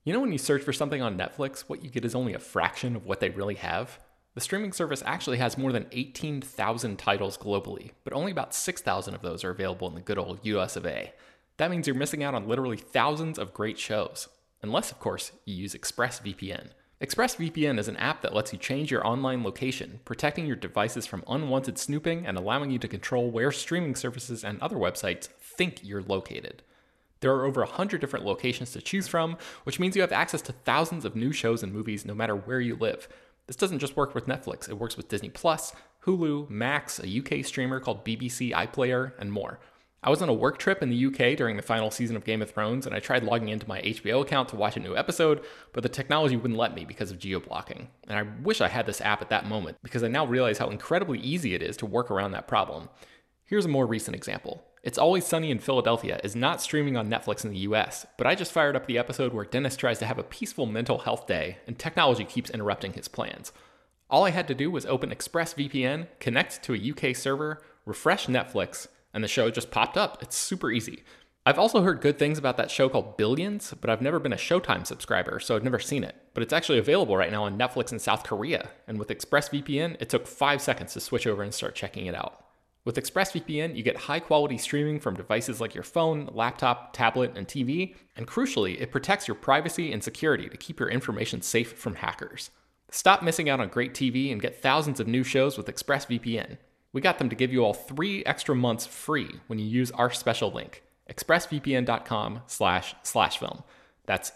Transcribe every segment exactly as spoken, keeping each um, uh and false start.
You know when you search for something on Netflix, what you get is only a fraction of what they really have? The streaming service actually has more than eighteen thousand titles globally, but only about six thousand of those are available in the good old U S of A. That means you're missing out on literally thousands of great shows. Unless, of course, you use ExpressVPN. ExpressVPN is an app that lets you change your online location, protecting your devices from unwanted snooping and allowing you to control where streaming services and other websites think you're located. There are over one hundred different locations to choose from, which means you have access to thousands of new shows and movies no matter where you live. This doesn't just work with Netflix, it works with Disney Plus, Hulu, Max, a U K streamer called B B C iPlayer, and more. I was on a work trip in the U K during the final season of Game of Thrones, and I tried logging into my H B O account to watch a new episode, but the technology wouldn't let me because of geo-blocking. And I wish I had this app at that moment, because I now realize how incredibly easy it is to work around that problem. Here's a more recent example. It's Always Sunny in Philadelphia is not streaming on Netflix in the U S, but I just fired up the episode where Dennis tries to have a peaceful mental health day, and technology keeps interrupting his plans. All I had to do was open ExpressVPN, connect to a U K server, refresh Netflix, and the show just popped up. It's super easy. I've also heard good things about that show called Billions, but I've never been a Showtime subscriber, so I've never seen it. But it's actually available right now on Netflix in South Korea, and with ExpressVPN, it took five seconds to switch over and start checking it out. With ExpressVPN, you get high-quality streaming from devices like your phone, laptop, tablet, and T V, and crucially, it protects your privacy and security to keep your information safe from hackers. Stop missing out on great T V and get thousands of new shows with ExpressVPN. We got them to give you all three extra months free when you use our special link, expressvpn.com slash slash film. That's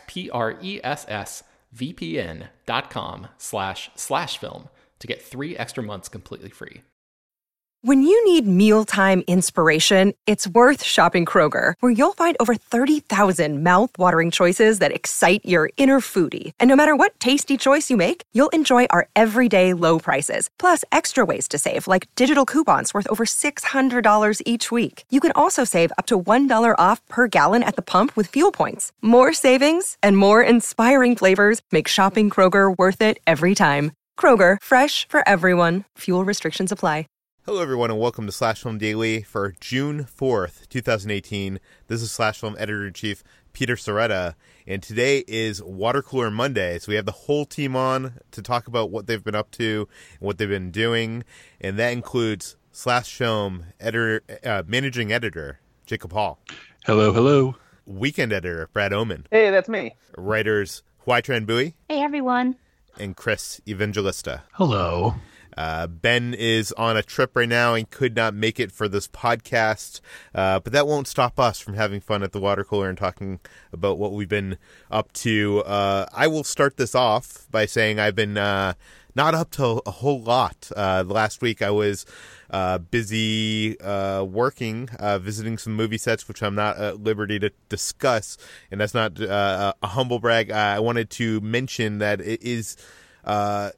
E-X-P-R-E-S-S-V-P-N dot com slash slash film to get three extra months completely free. When you need mealtime inspiration, it's worth shopping Kroger, where you'll find over thirty thousand mouth-watering choices that excite your inner foodie. And no matter what tasty choice you make, you'll enjoy our everyday low prices, plus extra ways to save, like digital coupons worth over six hundred dollars each week. You can also save up to one dollar off per gallon at the pump with fuel points. More savings and more inspiring flavors make shopping Kroger worth it every time. Kroger, fresh for everyone. Fuel restrictions apply. Hello, everyone, and welcome to Slash Film Daily for June fourth, twenty eighteen. This is Slash Film Editor-in-Chief Peter Sciretta, and today is Water Cooler Monday, so we have the whole team on to talk about what they've been up to and what they've been doing, and that includes Slash Film editor, uh, Managing Editor Jacob Hall. Hello, hello. Weekend Editor Brad Oman. Hey, that's me. Writers Huai-Tran Bui. Hey, everyone. And Chris Evangelista. Hello. Uh, Ben is on a trip right now and could not make it for this podcast, uh, but that won't stop us from having fun at the water cooler and talking about what we've been up to. Uh, I will start this off by saying I've been uh, not up to a whole lot. Uh, last week I was uh, busy uh, working, uh, visiting some movie sets, which I'm not at liberty to discuss, and that's not uh, a humble brag. I wanted to mention that it is... Uh,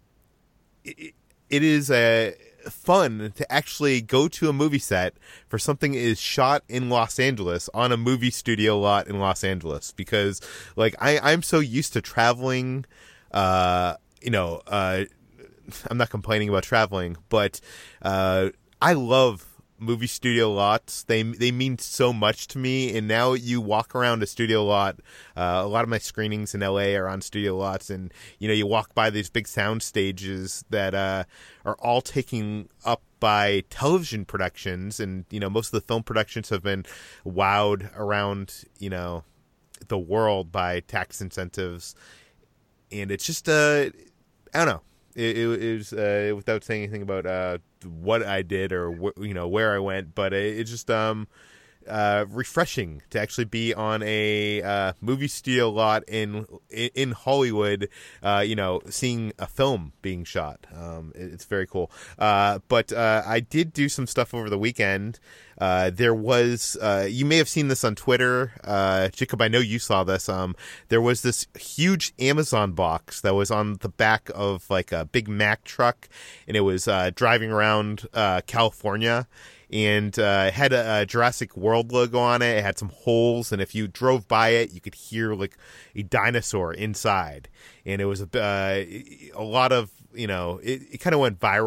it, It is uh, fun to actually go to a movie set for something that is shot in Los Angeles on a movie studio lot in Los Angeles, because like I, I'm so used to traveling, uh, you know, uh, I'm not complaining about traveling, but uh, I love movie studio lots. They they mean so much to me, and now you walk around a studio lot. Uh, a lot of my screenings in L A are on studio lots, and you know you walk by these big sound stages that uh, are all taken up by television productions, and you know most of the film productions have been wowed around you know the world by tax incentives, and it's just uh, I don't know. It, it, it was uh, without saying anything about uh, what I did or wh- you know where I went, but it, it's just um, uh, refreshing to actually be on a uh, movie studio lot in in Hollywood. Uh, you know, seeing a film being shot. Um, it, it's very cool. Uh, but uh, I did do some stuff over the weekend. Uh, there was, uh, you may have seen this on Twitter. Uh, Jacob, I know you saw this. Um, there was this huge Amazon box that was on the back of like a big Mack truck, and it was, uh, driving around, uh, California, and, uh, it had a, a Jurassic World logo on it. It had some holes, and if you drove by it, you could hear like a dinosaur inside. And it was, a, uh, a lot of, you know, it, it kind of went viral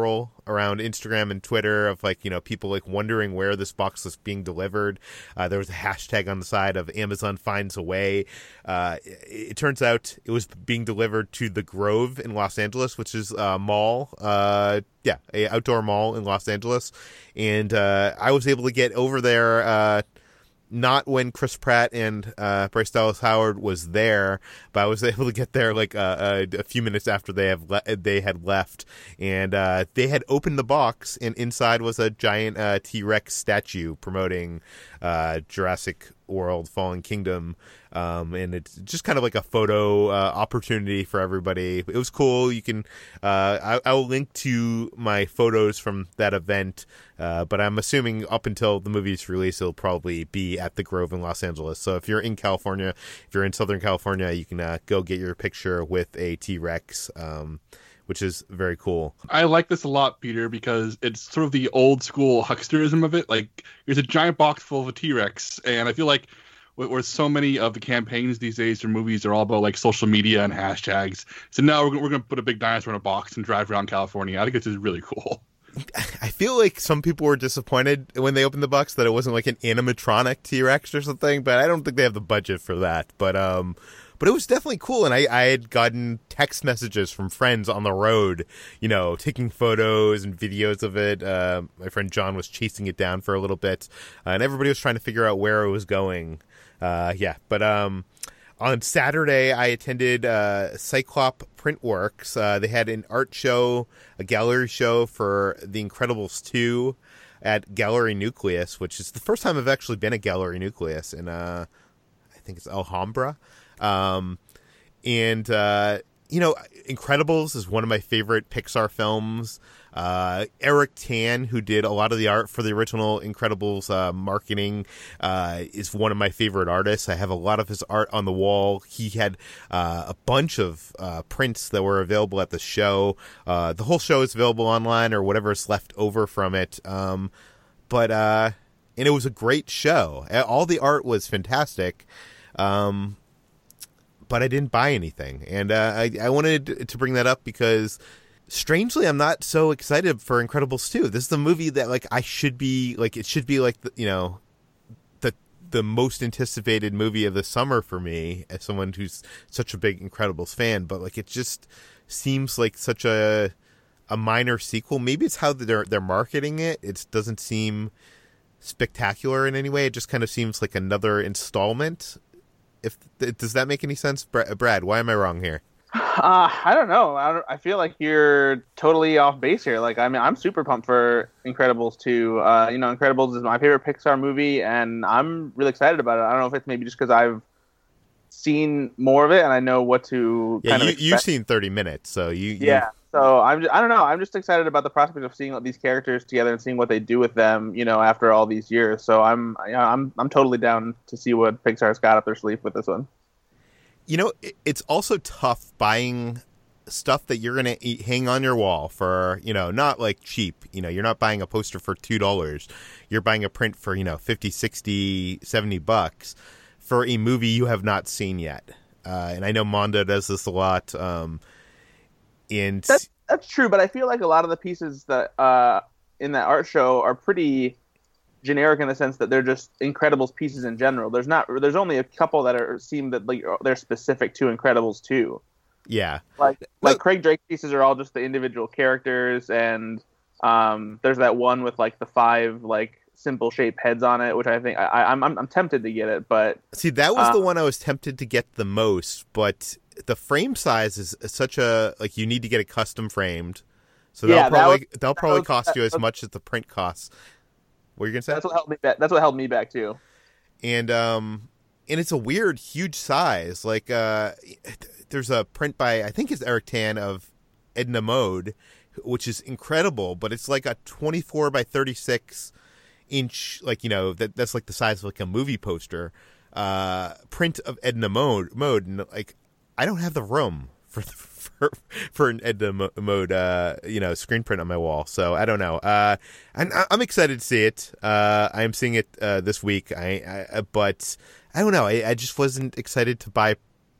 around Instagram and Twitter of like, you know, people like wondering where this box was being delivered. Uh, there was a hashtag on the side of Amazon finds a way. Uh, it, it turns out it was being delivered to the Grove in Los Angeles, which is a mall. Uh, yeah, a outdoor mall in Los Angeles. And uh, I was able to get over there uh not when Chris Pratt and uh, Bryce Dallas Howard was there, but I was able to get there like uh, a, a few minutes after they have le- they had left, and uh, they had opened the box, and inside was a giant uh, T-Rex statue promoting uh, Jurassic World: Fallen Kingdom, um, and it's just kind of like a photo uh, opportunity for everybody. It was cool. You can uh, I, I will link to my photos from that event. Uh, but I'm assuming up until the movie's release, it'll probably be at the Grove in Los Angeles. So if you're in California, if you're in Southern California, you can uh, go get your picture with a T-Rex, um, which is very cool. I like this a lot, Peter, because it's sort of the old school hucksterism of it. Like, there's a giant box full of a T-Rex, and I feel like where so many of the campaigns these days or movies are all about like social media and hashtags. So now we're, we're going to put a big dinosaur in a box and drive around California. I think this is really cool. I feel like some people were disappointed when they opened the box that it wasn't like an animatronic T-Rex or something, but I don't think they have the budget for that. But um, but it was definitely cool, and I, I had gotten text messages from friends on the road, you know, taking photos and videos of it. Uh, my friend John was chasing it down for a little bit, uh, and everybody was trying to figure out where it was going. Uh, yeah, but um. On Saturday, I attended uh, Cyclop Printworks. Uh, they had an art show, a gallery show for The Incredibles two at Gallery Nucleus, which is the first time I've actually been at Gallery Nucleus in, uh, I think it's Alhambra. Um, and, uh, you know, Incredibles is one of my favorite Pixar films. Uh, Eric Tan, who did a lot of the art for the original Incredibles uh, marketing, uh, is one of my favorite artists. I have a lot of his art on the wall. He had uh, a bunch of uh, prints that were available at the show. Uh, the whole show is available online or whatever is left over from it. Um, but uh, and it was a great show. All the art was fantastic. Um, but I didn't buy anything, and uh, I, I wanted to bring that up because, strangely, I'm not so excited for Incredibles two. This is the movie that, like, I should be, like, it should be, like, the, you know, the the most anticipated movie of the summer for me as someone who's such a big Incredibles fan. But, like, it just seems like such a a minor sequel. Maybe it's how they're they're marketing it. It doesn't seem spectacular in any way. It just kind of seems like another installment. If does that make any sense, Brad? Why am I wrong here? Uh, I don't know. I, don't, I feel like you're totally off base here. Like, I mean, I'm super pumped for Incredibles two. Uh, you know, Incredibles is my favorite Pixar movie, and I'm really excited about it. I don't know if it's maybe just because I've seen more of it and I know what to yeah, kind you, of you've seen thirty minutes, so you, you... yeah. So I'm just, I don't know. I'm just excited about the prospect of seeing these characters together and seeing what they do with them, you know, after all these years. So I'm, you know, I'm, I'm totally down to see what Pixar's got up their sleeve with this one. You know, it's also tough buying stuff that you're going to hang on your wall for, you know, not like cheap. You know, you're not buying a poster for two dollars. You're buying a print for, you know, fifty, sixty, seventy bucks for a movie you have not seen yet. Uh, and I know Mondo does this a lot. Um, and that's, that's true, but I feel like a lot of the pieces that uh, in that art show are pretty generic in the sense that they're just Incredibles pieces in general. There's not, there's only a couple that are seem that like they're specific to Incredibles two. Yeah, like like well, Craig Drake pieces are all just the individual characters, and um, there's that one with like the five like simple shaped heads on it, which I think I, I'm I'm tempted to get it, but see that was uh, the one I was tempted to get the most, but the frame size is such a like you need to get it custom framed, so they'll yeah, probably was, they'll probably was, cost you as was, much as the print costs. What are you gonna say? That's what held me back. That's what held me back too. And um, and it's a weird, huge size. Like uh, there's a print by I think it's Eric Tan of Edna Mode, which is incredible, but it's like a twenty-four by thirty-six inch, like you know that that's like the size of like a movie poster. Uh, print of Edna Mode, mode, and like I don't have the room for for, for an Edna Mode, uh, you know, screen print on my wall. So I don't know. Uh, I'm, I'm excited to see it. Uh, I'm seeing it uh, this week. I, I but I don't know. I, I just wasn't excited to buy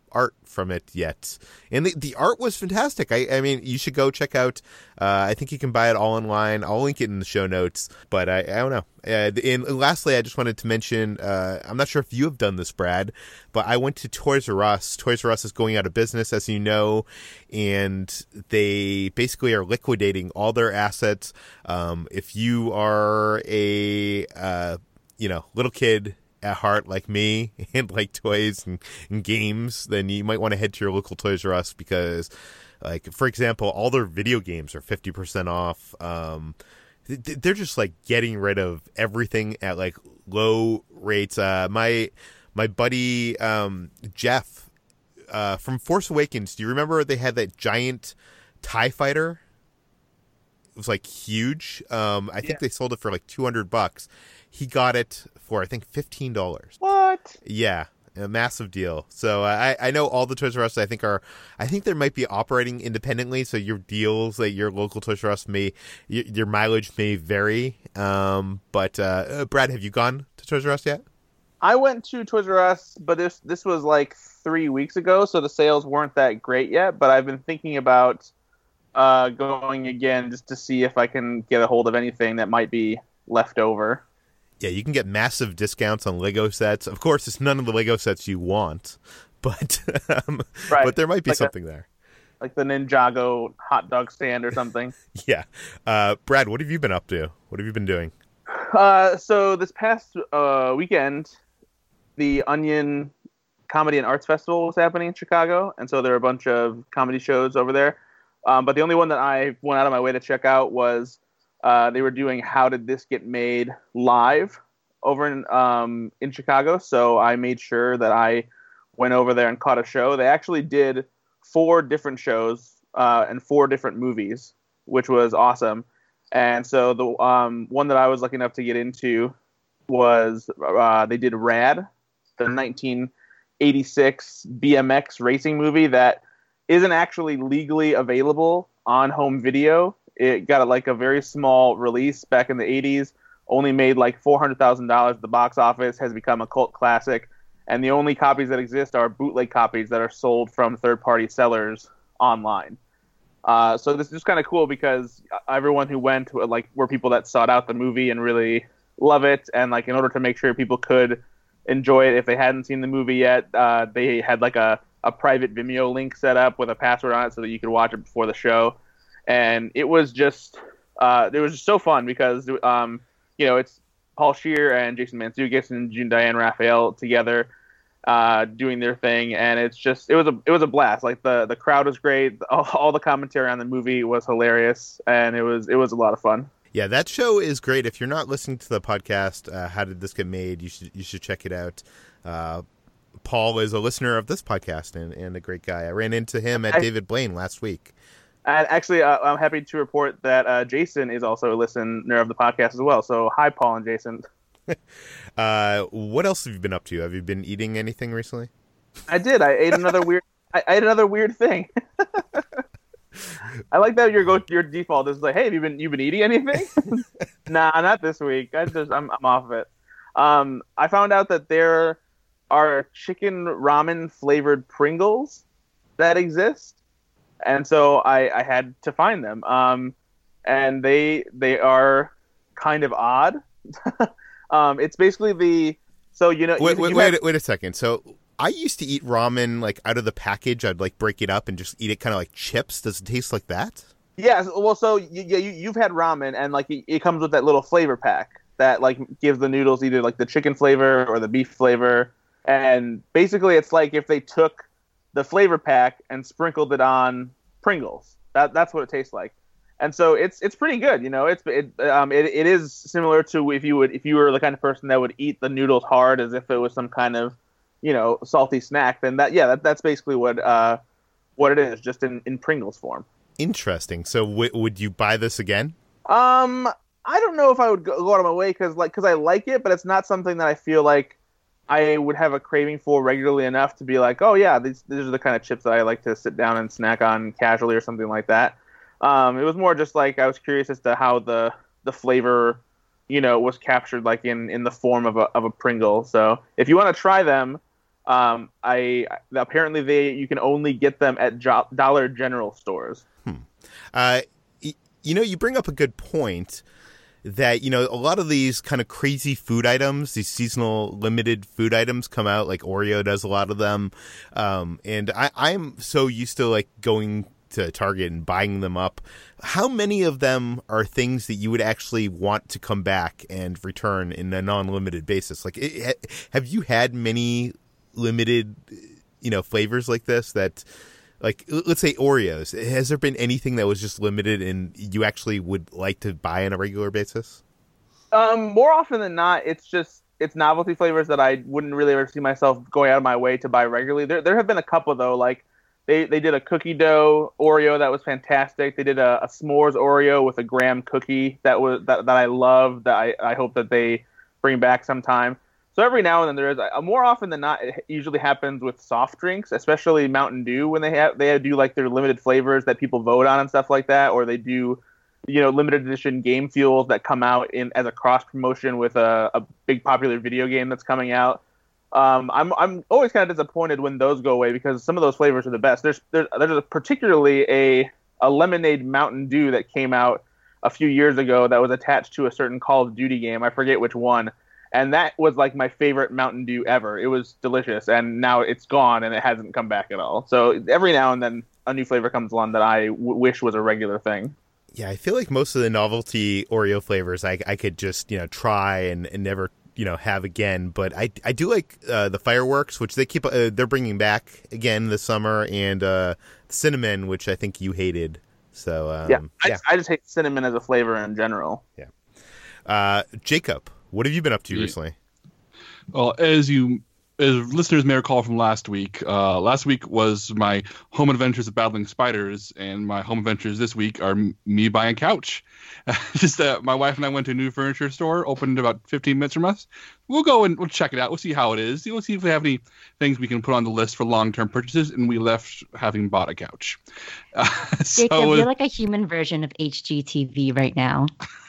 art from it yet. And the, the art was fantastic. I, I mean, you should go check out. Uh, I think you can buy it all online. I'll link it in the show notes. But I, I don't know. Uh, and lastly, I just wanted to mention, uh, I'm not sure if you have done this, Brad, but I went to Toys R Us. Toys R Us is going out of business, as you know, and they basically are liquidating all their assets. Um, if you are a, uh, you know, little kid at heart like me and like toys and, and games, then you might want to head to your local Toys R Us because, like, for example, all their video games are fifty percent off. Um, th- they're just like getting rid of everything at like low rates. Uh, my my buddy um, Jeff uh, from Force Awakens, do you remember they had that giant TIE fighter? It was like huge. Um, I think Yeah. they sold it for like two hundred bucks. He got it for, I think, fifteen dollars. What? Yeah, a massive deal. So uh, I, I know all the Toys R Us, I think, are, I think they might be operating independently. So your deals at your local Toys R Us may, your, your mileage may vary. Um, but uh, uh, Brad, have you gone to Toys R Us yet? I went to Toys R Us, but this this was like three weeks ago, so the sales weren't that great yet. But I've been thinking about uh, going again just to see if I can get a hold of anything that might be left over. Yeah, you can get massive discounts on Lego sets. Of course, it's none of the Lego sets you want, but um, Right. but there might be Like a- something there. Like the Ninjago hot dog stand or something. Yeah. Uh, Brad, what have you been up to? What have you been doing? Uh, so this past uh, weekend, the Onion Comedy and Arts Festival was happening in Chicago, and so there were a bunch of comedy shows over there. Um, but the only one that I went out of my way to check out was uh, they were doing How Did This Get Made live over in um, in Chicago. So I made sure that I went over there and caught a show. They actually did four different shows uh, and four different movies, which was awesome. And so the um, one that I was lucky enough to get into was uh, they did Rad, the nineteen eighty-six B M X racing movie that isn't actually legally available on home video. It got like a very small release back in the eighties, only made like four hundred thousand dollars at the box office, has become a cult classic, and the only copies that exist are bootleg copies that are sold from third-party sellers online. Uh, so this is just kind of cool because everyone who went like were people that sought out the movie and really love it, and like in order to make sure people could enjoy it if they hadn't seen the movie yet, uh, they had like a, a private Vimeo link set up with a password on it so that you could watch it before the show. And it was just uh, it was just so fun because um, you know it's Paul Scheer and Jason Mantzoukas and June Diane Raphael together uh, doing their thing, and it's just it was a it was a blast. Like the, the crowd was great, all, all the commentary on the movie was hilarious, and it was it was a lot of fun. Yeah, that show is great. If you're not listening to the podcast, uh, How Did This Get Made? You should you should check it out. Uh, Paul is a listener of this podcast and, and a great guy. I ran into him at I, David Blaine last week. And actually, uh, I'm happy to report that uh, Jason is also a listener of the podcast as well. So hi, Paul and Jason. uh, what else have you been up to? Have you been eating anything recently? I did. I ate another weird. I ate another weird thing. I like that your go your default is like, hey, have you been you been eating anything? Nah, not this week. I just I'm I'm off of it. Um, I found out that there are chicken ramen flavored Pringles that exist, and so I, I had to find them. Um, and they they are kind of odd. um, it's basically the so you know wait you, wait you wait, have, wait a second. So I used to eat ramen like out of the package. I'd like break it up and just eat it kind of like chips. Does it taste like that? Yeah, well, so you, yeah, you, you've had ramen, and like it, it comes with that little flavor pack that like gives the noodles either like the chicken flavor or the beef flavor, and basically it's like if they took the flavor pack and sprinkled it on Pringles. That that's what it tastes like, and so it's it's pretty good. You know, it's it um it, it is similar to if you would if you were the kind of person that would eat the noodles hard as if it was some kind of you know salty snack. Then that yeah that, that's basically what uh what it is, just in, in Pringles form. Interesting. So w- would you buy this again? Um, I don't know if I would go, go out of my way because, like, because I like it, but it's not something that I feel like I would have a craving for regularly enough to be like, oh yeah, these these are the kind of chips that I like to sit down and snack on casually or something like that. Um, it was more just like I was curious as to how the the flavor, you know, was captured like in, in the form of a of a Pringle. So if you want to try them, Um, I apparently they you can only get them at jo- Dollar General stores. Hmm. Uh, y- you know, you bring up a good point. That, you know, a lot of these kind of crazy food items, these seasonal limited food items come out, like Oreo does a lot of them. Um, and I, I'm so used to like going to Target and buying them up. How many of them are things that you would actually want to come back and return in a non-limited basis? Like, it, have you had many limited, you know, flavors like this that, like, let's say Oreos. Has there been anything that was just limited and you actually would like to buy on a regular basis? Um, more often than not, it's just it's novelty flavors that I wouldn't really ever see myself going out of my way to buy regularly. There, there have been a couple though. Like they, they did a cookie dough Oreo that was fantastic. They did a, a s'mores Oreo with a graham cookie that was that, that I love. That I, I hope that they bring back sometime. So every now and then there is, uh, more often than not, it usually happens with soft drinks, especially Mountain Dew when they have they do like their limited flavors that people vote on and stuff like that, or they do, you know, limited edition game fuels that come out in as a cross promotion with a, a big popular video game that's coming out. Um, I'm I'm always kind of disappointed when those go away because some of those flavors are the best. There's there's, there's a, particularly a a lemonade Mountain Dew that came out a few years ago that was attached to a certain Call of Duty game. I forget which one. And that was like my favorite Mountain Dew ever. It was delicious, and now it's gone, and it hasn't come back at all. So every now and then a new flavor comes along that I w- wish was a regular thing. Yeah, I feel like most of the novelty Oreo flavors I, I could just, you know, try and, and never, you know, have again. But I, I do like uh, the fireworks, which they keep uh, they're bringing back again this summer, and uh, cinnamon, which I think you hated. So um, yeah, I, yeah. I just hate cinnamon as a flavor in general. Yeah, uh, Jacob. What have you been up to yeah. recently? Well, as you, as listeners may recall from last week, uh, last week was my home adventures of battling spiders, and my home adventures this week are m- me buying a couch. Just uh, my wife and I went to a new furniture store, opened about fifteen minutes from us. We'll go and we'll check it out. We'll see how it is. We'll see if we have any things we can put on the list for long-term purchases, and we left having bought a couch. Uh, Jacob, so, you're like a human version of H G T V right now.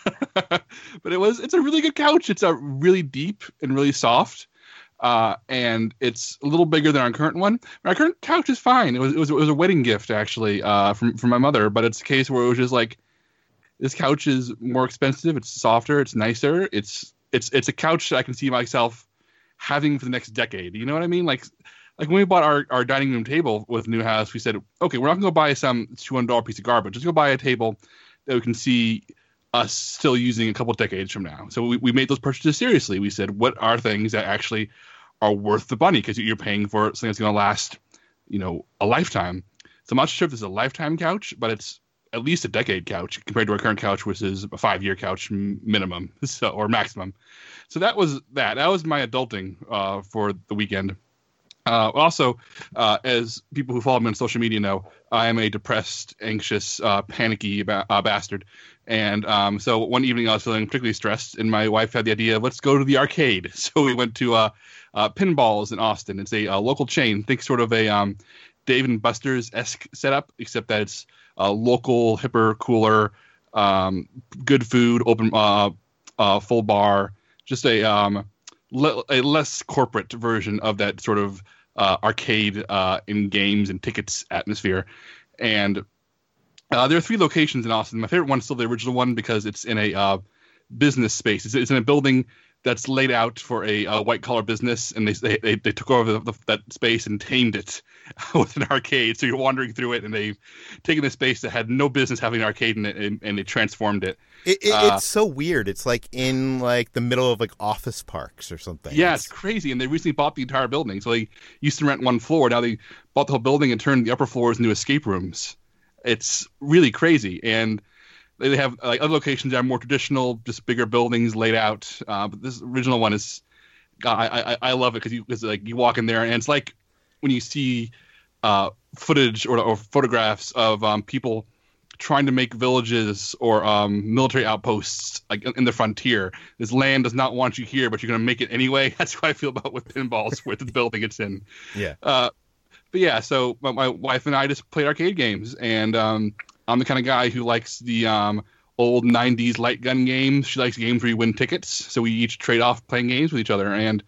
But it was it's a really good couch. It's a really deep and really soft, uh, and it's a little bigger than our current one. Our current couch is fine. It was it was, it was a wedding gift actually uh, from from my mother. But it's a case where it was just like, this couch is more expensive. It's softer. It's nicer. It's it's it's a couch that I can see myself having for the next decade. You know what I mean? Like like when we bought our, our dining room table with New House, we said, okay, we're not gonna go buy some two hundred dollar piece of garbage. Let's go buy a table that we can see us still using a couple decades from now. So we, we made those purchases seriously. We said, what are things that actually are worth the money? Because you're paying for something that's going to last, you know, a lifetime. So I'm not sure if this is a lifetime couch, but it's at least a decade couch compared to our current couch, which is a five-year couch minimum, so or maximum. So that was that. That was my adulting uh, for the weekend. Uh, also, uh, as people who follow me on social media know, I am a depressed, anxious, uh, panicky ba- uh, bastard. And um, so one evening I was feeling particularly stressed, and my wife had the idea of, let's go to the arcade. So we went to uh, uh, Pinballs in Austin. It's a, a local chain. Think sort of a um, Dave and Buster's-esque setup, except that it's a local, hipper, cooler, um, good food, open, uh, uh, full bar, just a, um, le- a less corporate version of that sort of uh, arcade uh, in games and tickets atmosphere. And Uh, there are three locations in Austin. My favorite one is still the original one because it's in a uh, business space. It's, it's in a building that's laid out for a uh, white-collar business, and they they, they took over the, the, that space and tamed it with an arcade. So you're wandering through it, and they've taken a space that had no business having an arcade in it, and, and they transformed it. It, it uh, it's so weird. It's like in like the middle of like office parks or something. Yeah, it's crazy. And they recently bought the entire building. So they used to rent one floor. Now they bought the whole building and turned the upper floors into escape rooms. It's really crazy, and they have like other locations that are more traditional, just bigger buildings laid out. Uh, but this original one is, God, I I, I love it because you it's like you walk in there and it's like when you see uh, footage or, or photographs of um, people trying to make villages or um, military outposts like in the frontier. This land does not want you here, but you're going to make it anyway. That's what I feel about with Pinballs, with the building it's in. Yeah. Uh, But yeah, so my, my wife and I just played arcade games, and um, I'm the kind of guy who likes the um, old nineties light gun games. She likes games where you win tickets, so we each trade off playing games with each other. And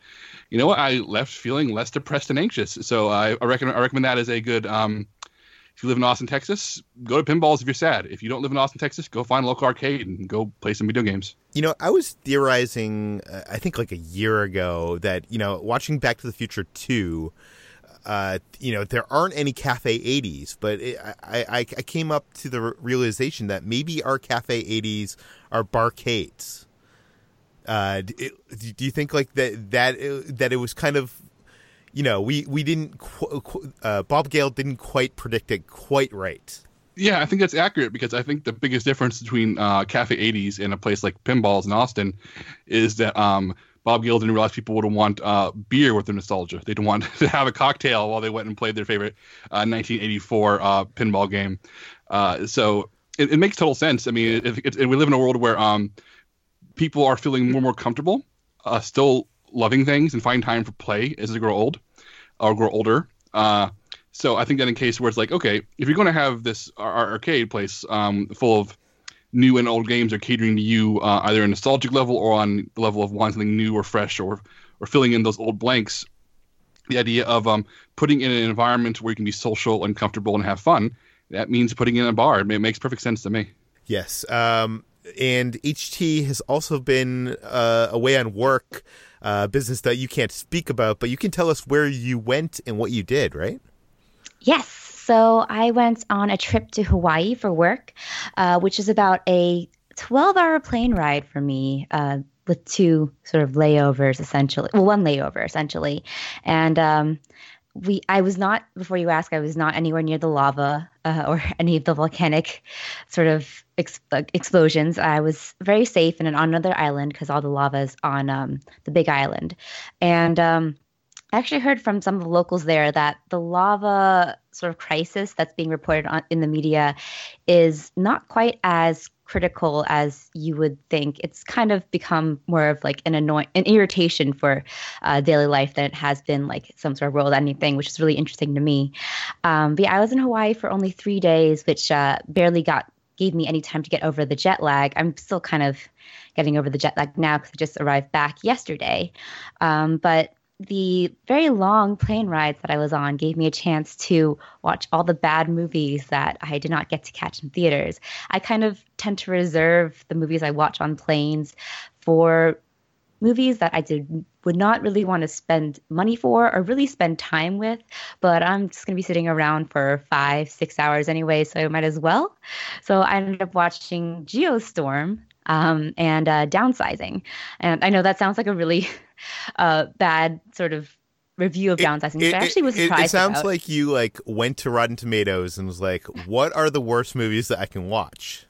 you know what? I left feeling less depressed and anxious. So I, I recommend I recommend that as a good. Um, if you live in Austin, Texas, go to Pinballs if you're sad. If you don't live in Austin, Texas, go find a local arcade and go play some video games. You know, I was theorizing, uh, I think like a year ago, that, you know, watching Back to the Future two, uh, you know, there aren't any Cafe eighties, but it, I, I, I came up to the realization that maybe our Cafe eighties are barcades. Uh, it, do you think like that, that, it, that it was kind of, you know, we, we didn't, uh, Bob Gale didn't quite predict it quite right. Yeah, I think that's accurate because I think the biggest difference between uh, Cafe eighties and a place like Pinballs in Austin is that um, Bob Gale didn't realize people would want uh, beer with their nostalgia. They'd want to have a cocktail while they went and played their favorite uh, nineteen eighty-four uh, pinball game. Uh, so it, it makes total sense. I mean, if, if, if we live in a world where um, people are feeling more and more comfortable, uh, still loving things and find time for play as they grow old or grow older. Uh, so I think that in case where it's like, okay, if you're going to have this ar- arcade place um, full of new and old games are catering to you uh, either a nostalgic level or on the level of wanting something new or fresh or or filling in those old blanks, the idea of um, putting in an environment where you can be social and comfortable and have fun, that means putting in a bar. It makes perfect sense to me. Yes. Um, and H T has also been uh, away on work. Uh, business that you can't speak about, but you can tell us where you went and what you did, right? Yes. So I went on a trip to Hawaii for work, uh, which is about a twelve-hour plane ride for me, uh, with two sort of layovers, essentially. Well, one layover, essentially. And um, we, I was not, before you ask, I was not anywhere near the lava uh, or any of the volcanic sort of ex- explosions. I was very safe and on another island because all the lava is on um, the Big Island. And um, I actually heard from some of the locals there that the lava sort of crisis that's being reported on in the media is not quite as critical as you would think. It's kind of become more of like an annoy an irritation for uh, daily life than it has been like some sort of world-ending thing, which is really interesting to me. Um, but yeah, I was in Hawaii for only three days, which uh, barely got gave me any time to get over the jet lag. I'm still kind of getting over the jet lag now because I just arrived back yesterday. Um, but the very long plane rides that I was on gave me a chance to watch all the bad movies that I did not get to catch in theaters. I kind of tend to reserve the movies I watch on planes for movies that I did would not really want to spend money for or really spend time with, but I'm just going to be sitting around for five, six hours anyway, so I might as well. So I ended up watching Geostorm um, and uh, Downsizing. And I know that sounds like a really uh, bad sort of review of It- Downsizing, it, but I actually was it- surprised It, sounds about. like you like went to Rotten Tomatoes and was like, "What are the worst movies that I can watch?"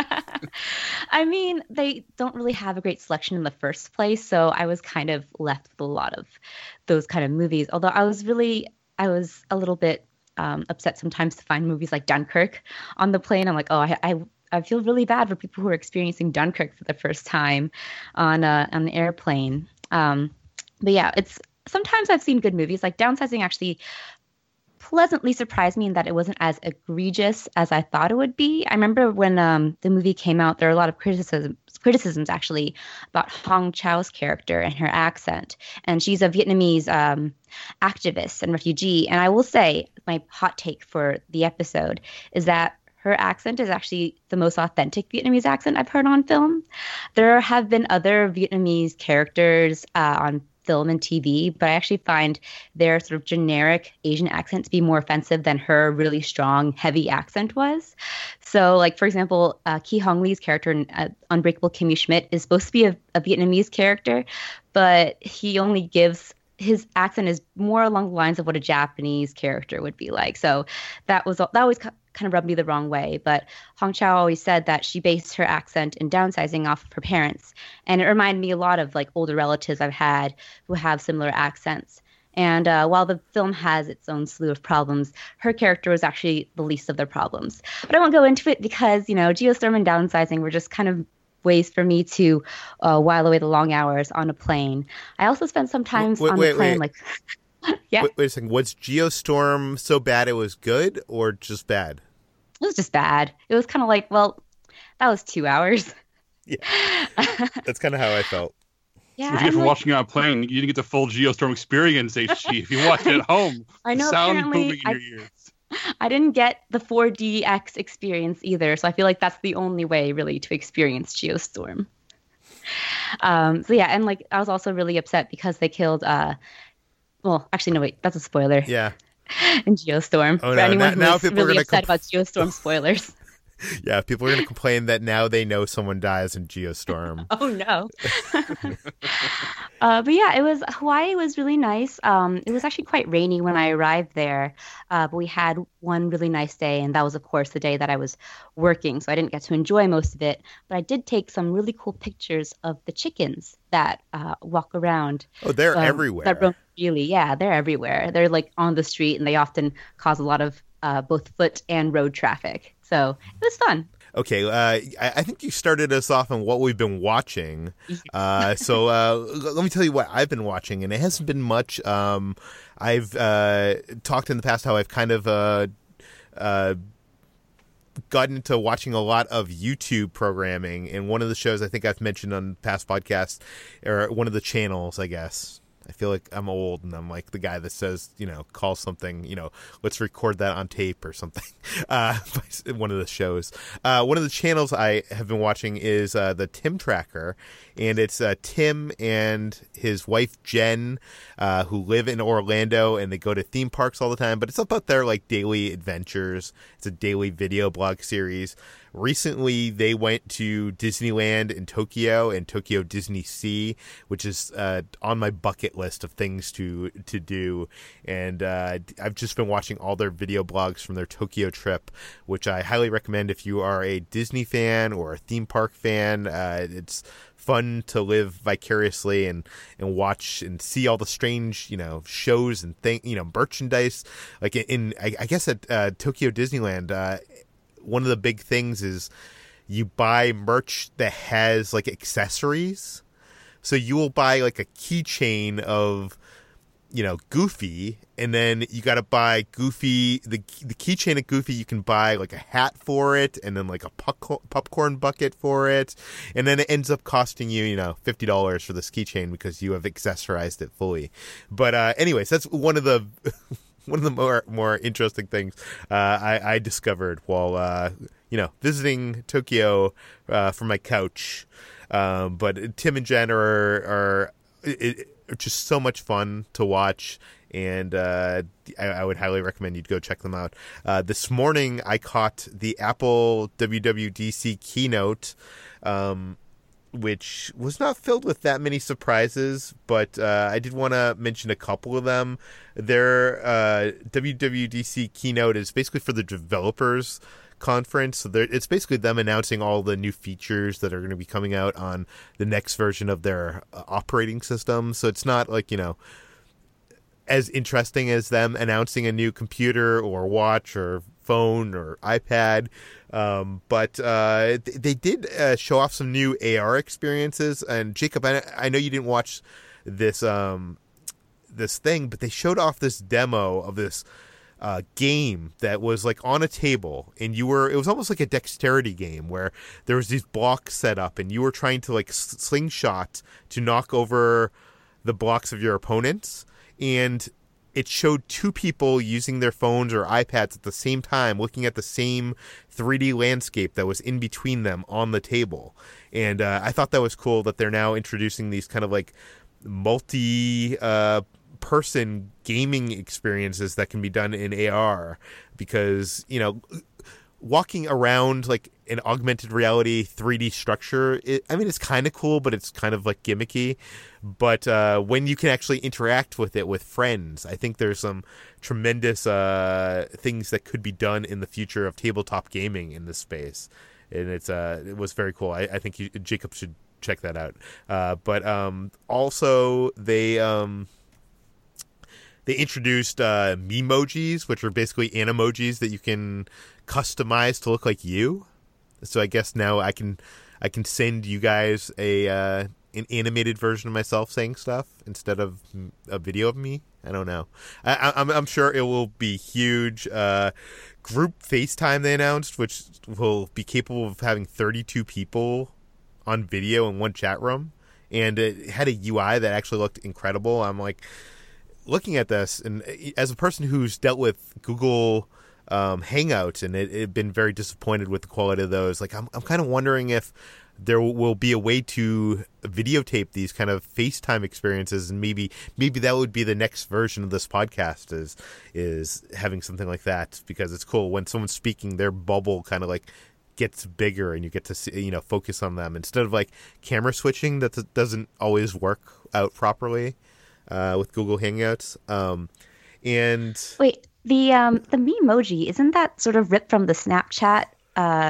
I mean, they don't really have a great selection in the first place, so I was kind of left with a lot of those kind of movies. Although I was really, I was a little bit um, upset sometimes to find movies like Dunkirk on the plane. I'm like, oh, I, I, I feel really bad for people who are experiencing Dunkirk for the first time on a, on the airplane. Um, but yeah, it's sometimes I've seen good movies. Like Downsizing actually pleasantly surprised me in that it wasn't as egregious as I thought it would be. I remember when um, the movie came out, there were a lot of criticism, criticisms actually about Hong Chau's character and her accent. And she's a Vietnamese um, activist and refugee. And I will say, my hot take for the episode is that her accent is actually the most authentic Vietnamese accent I've heard on film. There have been other Vietnamese characters uh, on film and T V, but I actually find their sort of generic Asian accent to be more offensive than her really strong, heavy accent was. So, like, for example, uh, Ki Hong Lee's character in uh, Unbreakable Kimmy Schmidt is supposed to be a, a Vietnamese character, but he only gives his accent is more along the lines of what a Japanese character would be like. So that was that always kind of rubbed me the wrong way. But Hong Chau always said that she based her accent in Downsizing off of her parents. And it reminded me a lot of like older relatives I've had who have similar accents. And uh, while the film has its own slew of problems, her character was actually the least of their problems. But I won't go into it because, you know, Geostorm and Downsizing were just kind of ways for me to uh, while away the long hours on a plane. I also spent some time Wait, on wait, the plane, wait. like, yeah, Wait, wait a second. Was Geostorm so bad it was good, or just bad? it was just bad. It was kind of like, well, that was two hours. Yeah, that's kind of how I felt. Yeah, What you get for like, watching it on a plane, you didn't get the full Geostorm experience, H G. If you watch it at home, I know. sound Apparently, booming in I, your ears. I didn't get the four D X experience either, so I feel like that's the only way really to experience Geostorm. Um, so yeah, and like I was also really upset because they killed. Uh, well, actually, no, wait, that's a spoiler. Yeah. In Geostorm, Oh, for no. anyone Now, now who's people are really gonna upset compl- about Geostorm spoilers. Yeah, people are going to complain that now they know someone dies in Geostorm. Oh no. uh, but yeah, it was Hawaii was really nice. Um, it was actually quite rainy when I arrived there, uh, but we had one really nice day, and that was of course the day that I was working, so I didn't get to enjoy most of it. But I did take some really cool pictures of the chickens that uh, walk around. Oh, they're um, everywhere. That roam freely. Yeah, they're everywhere. They're like on the street, and they often cause a lot of uh, both foot and road traffic. So it was fun. Okay, uh, I, I think you started us off on what we've been watching. Uh, so uh, let me tell you what I've been watching, and it hasn't been much. Um, I've uh, talked in the past how I've kind of uh, uh, gotten into watching a lot of YouTube programming, and one of the shows I think I've mentioned on past podcasts, or one of the channels, I guess. I feel like I'm old and I'm like the guy that says, you know, call something, you know, let's record that on tape or something. Uh, one of the shows. Uh, one of the channels I have been watching is uh, the Tim Tracker, and it's uh, Tim and his wife Jen, uh, who live in Orlando, and they go to theme parks all the time, but it's about their like daily adventures. It's a daily video blog series. Recently, they went to Disneyland in Tokyo and Tokyo Disney Sea, which is uh, on my bucket list of things to to do. And uh, I've just been watching all their video blogs from their Tokyo trip, which I highly recommend if you are a Disney fan or a theme park fan. Uh, it's fun to live vicariously and, and watch and see all the strange, you know, shows and thing, you know, merchandise. Like in, I, I guess at uh, Tokyo Disneyland, uh, one of the big things is you buy merch that has like accessories. So you will buy like a keychain of, you know, Goofy, and then you got to buy Goofy, the the keychain of Goofy, you can buy like a hat for it, and then like a puck, popcorn bucket for it. And then it ends up costing you, you know, fifty dollars for this keychain because you have accessorized it fully. But uh, anyways, that's one of the... One of the more more interesting things uh, I, I discovered while uh, you know visiting Tokyo uh, from my couch. Um, but Tim and Jen are are, it, are just so much fun to watch, and uh, I, I would highly recommend you go check them out. Uh, this morning I caught the Apple W W D C keynote. Um, which was not filled with that many surprises, but uh, I did want to mention a couple of them. Their uh, W W D C keynote is basically for the developers conference. So it's basically them announcing all the new features that are going to be coming out on the next version of their uh, operating system. So it's not like, you know, as interesting as them announcing a new computer or watch or phone or iPad. Um, but uh, th- they did uh, show off some new A R experiences. And Jacob, I, I know you didn't watch this um, this thing, but they showed off this demo of this uh, game that was like on a table, and you were, it was almost like a dexterity game where there was these blocks set up, and you were trying to like slingshot to knock over the blocks of your opponents. And it showed two people using their phones or iPads at the same time, looking at the same three D landscape that was in between them on the table. And uh, I thought that was cool that they're now introducing these kind of like multi uh, person gaming experiences that can be done in A R, because, you know, walking around like an augmented reality three D structure, it, I mean, it's kind of cool, but it's kind of like gimmicky. But uh, when you can actually interact with it with friends, I think there's some tremendous uh, things that could be done in the future of tabletop gaming in this space. And it's uh, it was very cool. I, I think you, Jacob should check that out. Uh, but um, also they um, they introduced uh, Memojis, which are basically animojis that you can customize to look like you. So I guess now I can I can send you guys a uh, an animated version of myself saying stuff instead of a video of me. I don't know. I, I'm I'm sure it will be huge. Uh, group FaceTime they announced, which will be capable of having thirty-two people on video in one chat room, and it had a U I that actually looked incredible. I'm like looking at this, and as a person who's dealt with Google um, Hangouts and it, it been very disappointed with the quality of those, like I'm I'm kind of wondering if there will be a way to videotape these kind of FaceTime experiences, and maybe maybe that would be the next version of this podcast is is having something like that, because it's cool when someone's speaking, their bubble kind of like gets bigger and you get to see, you know, focus on them instead of like camera switching that doesn't always work out properly uh, with Google Hangouts. Um, and wait, the um the Memoji, isn't that sort of ripped from the Snapchat? Uh,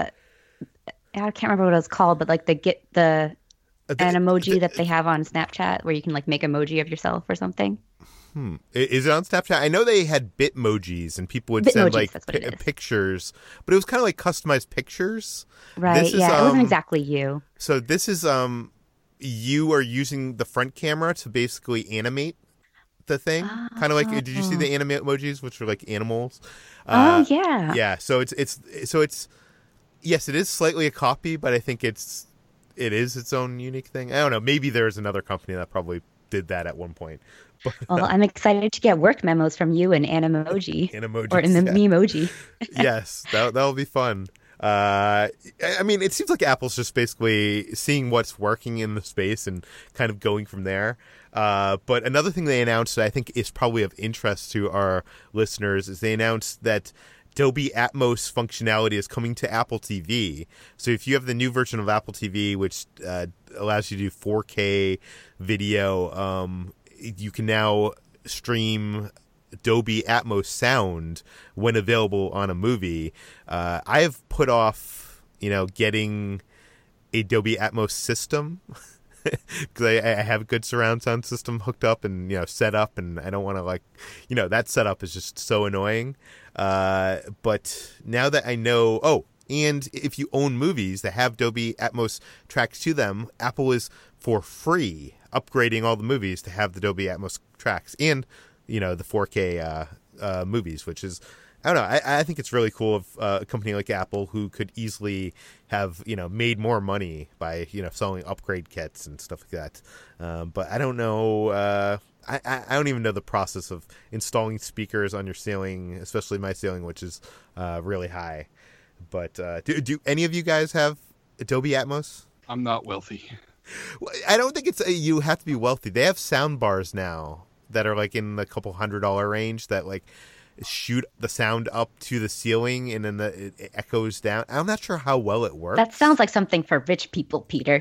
I can't remember what it was called, but like the get the, uh, the an emoji the, that they have on Snapchat where you can like make emoji of yourself or something. Hmm. Is it on Snapchat? I know they had Bitmojis and people would Bitmojis, send like p- pictures, but it was kind of like customized pictures. Right. This yeah. Is, um, it wasn't exactly you. So this is um, you are using the front camera to basically animate the thing, oh. kind of like. Did you see the anime emojis, which are like animals? Uh, oh yeah. Yeah. So it's it's so it's. Yes, it is slightly a copy, but I think it's it is its own unique thing. I don't know. Maybe there's another company that probably did that at one point. But, well, I'm excited to get work memos from you in Animoji. Animojis, or in the yeah. Memoji. Yes, that that'll be fun. Uh, I mean, it seems like Apple's just basically seeing what's working in the space and kind of going from there. Uh, but another thing they announced that I think is probably of interest to our listeners is they announced that Dolby Atmos functionality is coming to Apple T V. So if you have the new version of Apple T V, which uh, allows you to do four K video, um, you can now stream Dolby Atmos sound when available on a movie. Uh, I have put off, you know, getting a Dolby Atmos system because I, I have a good surround sound system hooked up and, you know, set up, and I don't want to like, you know, that setup is just so annoying. Uh, but now that I know, oh, and if you own movies that have Dolby Atmos tracks to them, Apple is for free upgrading all the movies to have the Dolby Atmos tracks and, you know, the four K uh, uh, movies, which is, I don't know, I, I think it's really cool of uh, a company like Apple who could easily have, you know, made more money by, you know, selling upgrade kits and stuff like that. Um, but I don't know, uh, I, I don't even know the process of installing speakers on your ceiling, especially my ceiling, which is uh, really high. But uh, do, do any of you guys have Dolby Atmos? I'm not wealthy. I don't think it's a, you have to be wealthy. They have sound bars now that are like in the couple hundred dollar range that like shoot the sound up to the ceiling and then the, it, it echoes down. I'm not sure how well it works. That sounds like something for rich people, Peter.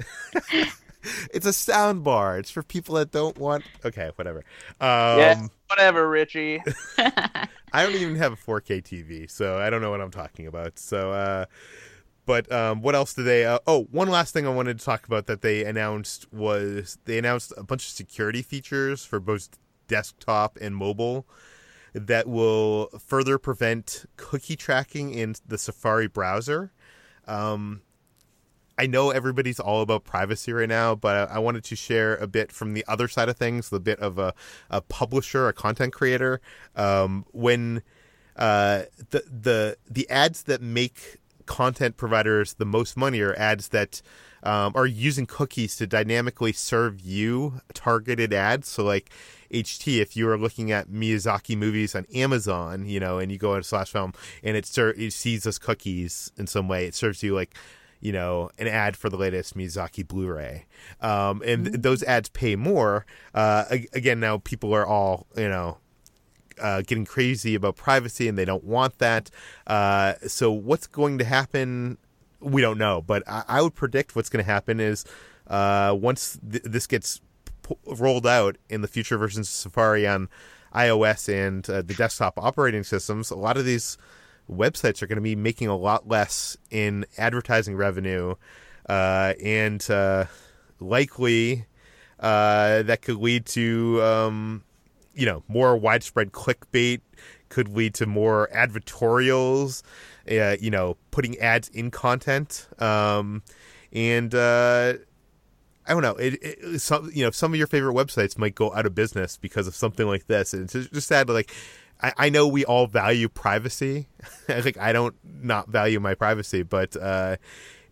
It's a sound bar. It's for people that don't want. Okay, whatever. Um, yes, whatever, Richie. I don't even have a four K T V, so I don't know what I'm talking about. So, uh, but um, what else did they? Uh, oh, one last thing I wanted to talk about that they announced was they announced a bunch of security features for both desktop and mobile that will further prevent cookie tracking in the Safari browser. Um, I know everybody's all about privacy right now, but I wanted to share a bit from the other side of things, the bit of a, a publisher, a content creator. Um, when uh, the the the ads that make content providers the most money are ads that um, are using cookies to dynamically serve you targeted ads. So like H T, if you are looking at Miyazaki movies on Amazon, you know, and you go into slash film and it, ser- it sees those cookies in some way, it serves you like, you know, an ad for the latest Miyazaki Blu-ray. Um, and mm-hmm. those ads pay more. Uh, again, now people are all, you know, uh, getting crazy about privacy and they don't want that. Uh, so what's going to happen? We don't know. But I, I would predict what's going to happen is uh, once th- this gets p- rolled out in the future versions of Safari on iOS and uh, the desktop operating systems, a lot of these websites are going to be making a lot less in advertising revenue, uh, and uh, likely uh, that could lead to um, you know, more widespread clickbait, could lead to more advertorials, uh, you know, putting ads in content, um, and uh, I don't know. It, it, some you know some of your favorite websites might go out of business because of something like this, and it's just sad to like. I know we all value privacy. I think I don't not value my privacy, but uh,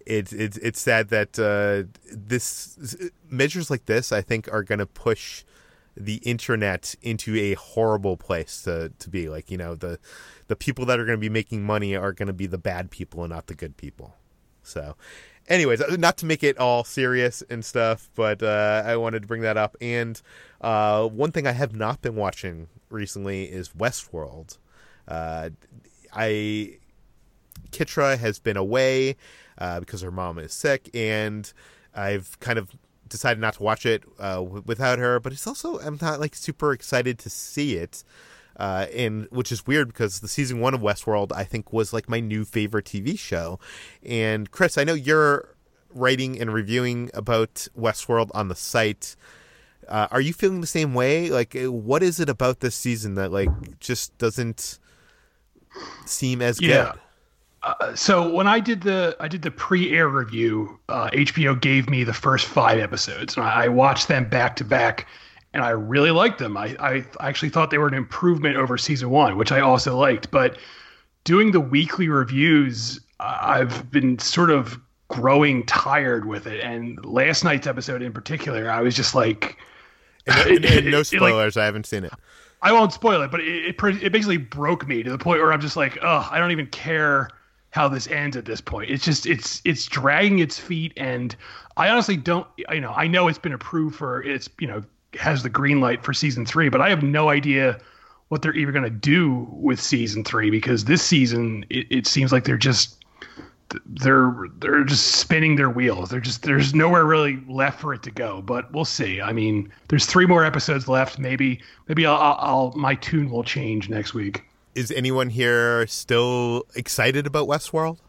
it's it's it's sad that uh, this measures like this, I think, are going to push the internet into a horrible place to to be. Like, you know, the the people that are going to be making money are going to be the bad people and not the good people. So, anyways, not to make it all serious and stuff, but uh, I wanted to bring that up. And uh, one thing I have not been watching recently is Westworld. Uh, I Kitra has been away uh, because her mom is sick, and I've kind of decided not to watch it uh, w- without her. But it's also, I'm not like super excited to see it, uh, and which is weird because the season one of Westworld, I think, was like my new favorite T V show. And Chris, I know you're writing and reviewing about Westworld on the site. Uh, are you feeling the same way? Like, what is it about this season that like just doesn't seem as yeah. good? Uh, so when I did the I did the pre-air review, uh, H B O gave me the first five episodes, and I, I watched them back to back, and I really liked them. I, I actually thought they were an improvement over season one, which I also liked. But doing the weekly reviews, uh, I've been sort of growing tired with it. And last night's episode in particular, I was just like, and, and, and no spoilers. It, like, I haven't seen it. I won't spoil it, but it, it it basically broke me to the point where I'm just like, oh, I don't even care how this ends at this point. It's just it's it's dragging its feet, and I honestly don't. You know, I know it's been approved for it's you know has the green light for season three, but I have no idea what they're even going to do with season three, because this season it, it seems like they're just they're they're just spinning their wheels. They're just there's nowhere really left for it to go. But we'll see. I mean, there's three more episodes left. Maybe maybe I'll, I'll, I'll my tune will change next week. Is anyone here still excited about Westworld?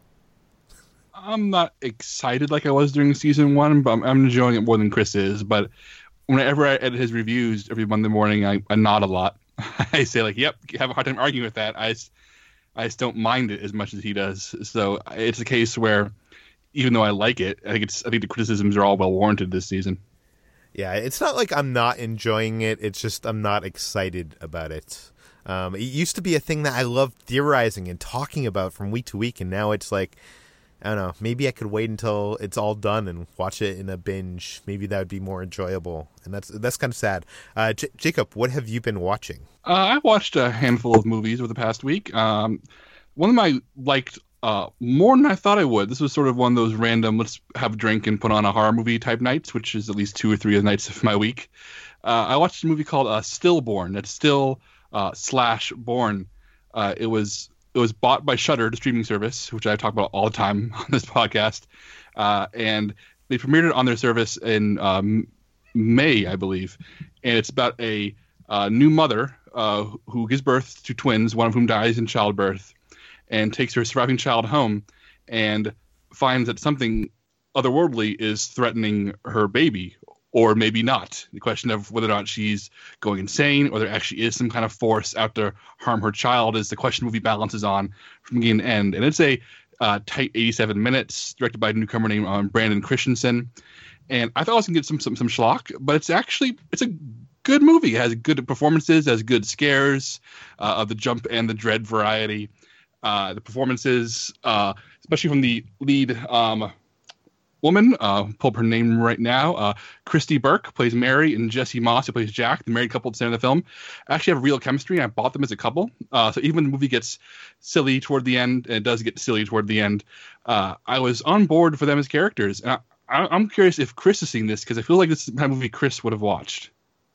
I'm not excited like I was during season one, but I'm, I'm enjoying it more than Chris is. But whenever I edit his reviews every Monday morning, I, I nod a lot. I say like, "Yep," have a hard time arguing with that. I just, I just don't mind it as much as he does. So it's a case where, even though I like it, I think it's I think the criticisms are all well warranted this season. Yeah, it's not like I'm not enjoying it. It's just I'm not excited about it. Um, it used to be a thing that I loved theorizing and talking about from week to week, and now it's like, I don't know, maybe I could wait until it's all done and watch it in a binge. Maybe that would be more enjoyable, and that's that's kind of sad. Uh, J- Jacob, what have you been watching? Uh, I watched a handful of movies over the past week. Um, one of them I liked uh, more than I thought I would. This was sort of one of those random, let's have a drink and put on a horror movie type nights, which is at least two or three of the nights of my week. Uh, I watched a movie called uh, Stillborn. That's still... Uh, slash born. Uh, it was it was bought by Shudder, the streaming service, which I talk about all the time on this podcast, uh, and they premiered it on their service in um, May, I believe, and it's about a uh, new mother uh, who gives birth to twins, one of whom dies in childbirth, and takes her surviving child home, and finds that something otherworldly is threatening her baby. Or maybe not. The question of whether or not she's going insane or there actually is some kind of force out to harm her child is the question the movie balances on from beginning to end. And it's a uh, tight eighty-seven minutes, directed by a newcomer named um, Brandon Christensen. And I thought I was going to get some, some some schlock, but it's actually it's a good movie. It has good performances, has good scares uh, of the jump and the dread variety. Uh, the performances, uh, especially from the lead um, woman, uh, pull up her name right now. Uh, Christy Burke plays Mary, and Jesse Moss, who plays Jack, the married couple at the center of the film, actually have real chemistry, and I bought them as a couple. Uh, so even when the movie gets silly toward the end, and it does get silly toward the end, uh, I was on board for them as characters. And I, I, I'm curious if Chris has seen this, because I feel like this is the kind of movie Chris would have watched.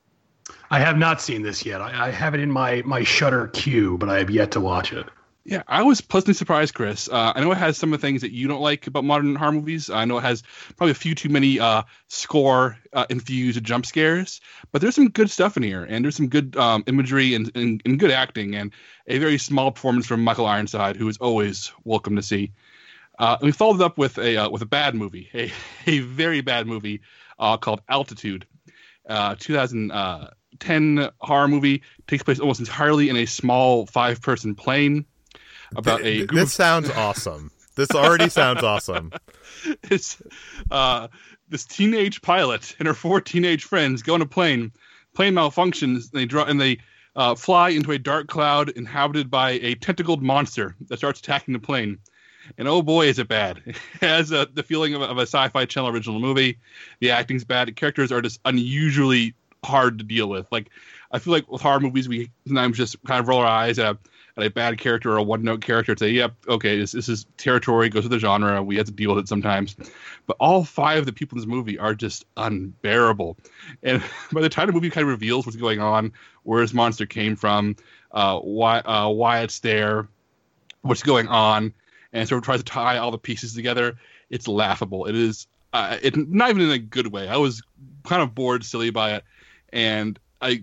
I have not seen this yet. I, I have it in my, my Shudder queue, but I have yet to watch it. Yeah, I was pleasantly surprised, Chris. Uh, I know it has some of the things that you don't like about modern horror movies. I know it has probably a few too many uh, score-infused uh, jump scares, but there's some good stuff in here, and there's some good um, imagery and, and, and good acting, and a very small performance from Michael Ironside, who is always welcome to see. Uh, and we followed up with a uh, with a bad movie, a, a very bad movie uh, called Altitude. Uh, two thousand ten horror movie, takes place almost entirely in a small five-person plane. About a this group of... sounds awesome. This already sounds awesome. It's uh, this teenage pilot and her four teenage friends go on a plane. Plane malfunctions, and they draw and they uh, fly into a dark cloud inhabited by a tentacled monster that starts attacking the plane. And oh boy, is it bad. It has a, the feeling of a, of a Sci-Fi Channel original movie. The acting's bad. The characters are just unusually hard to deal with. Like, I feel like with horror movies, we sometimes just kind of roll our eyes at a, at a bad character or a one-note character and say, yep, okay, this, this is territory, goes with the genre. We have to deal with it sometimes. But all five of the people in this movie are just unbearable. And by the time the movie kind of reveals what's going on, where this monster came from, uh, why, uh, why it's there, what's going on, and sort of tries to tie all the pieces together, it's laughable. It is uh, it, not even in a good way. I was kind of bored, silly by it, and I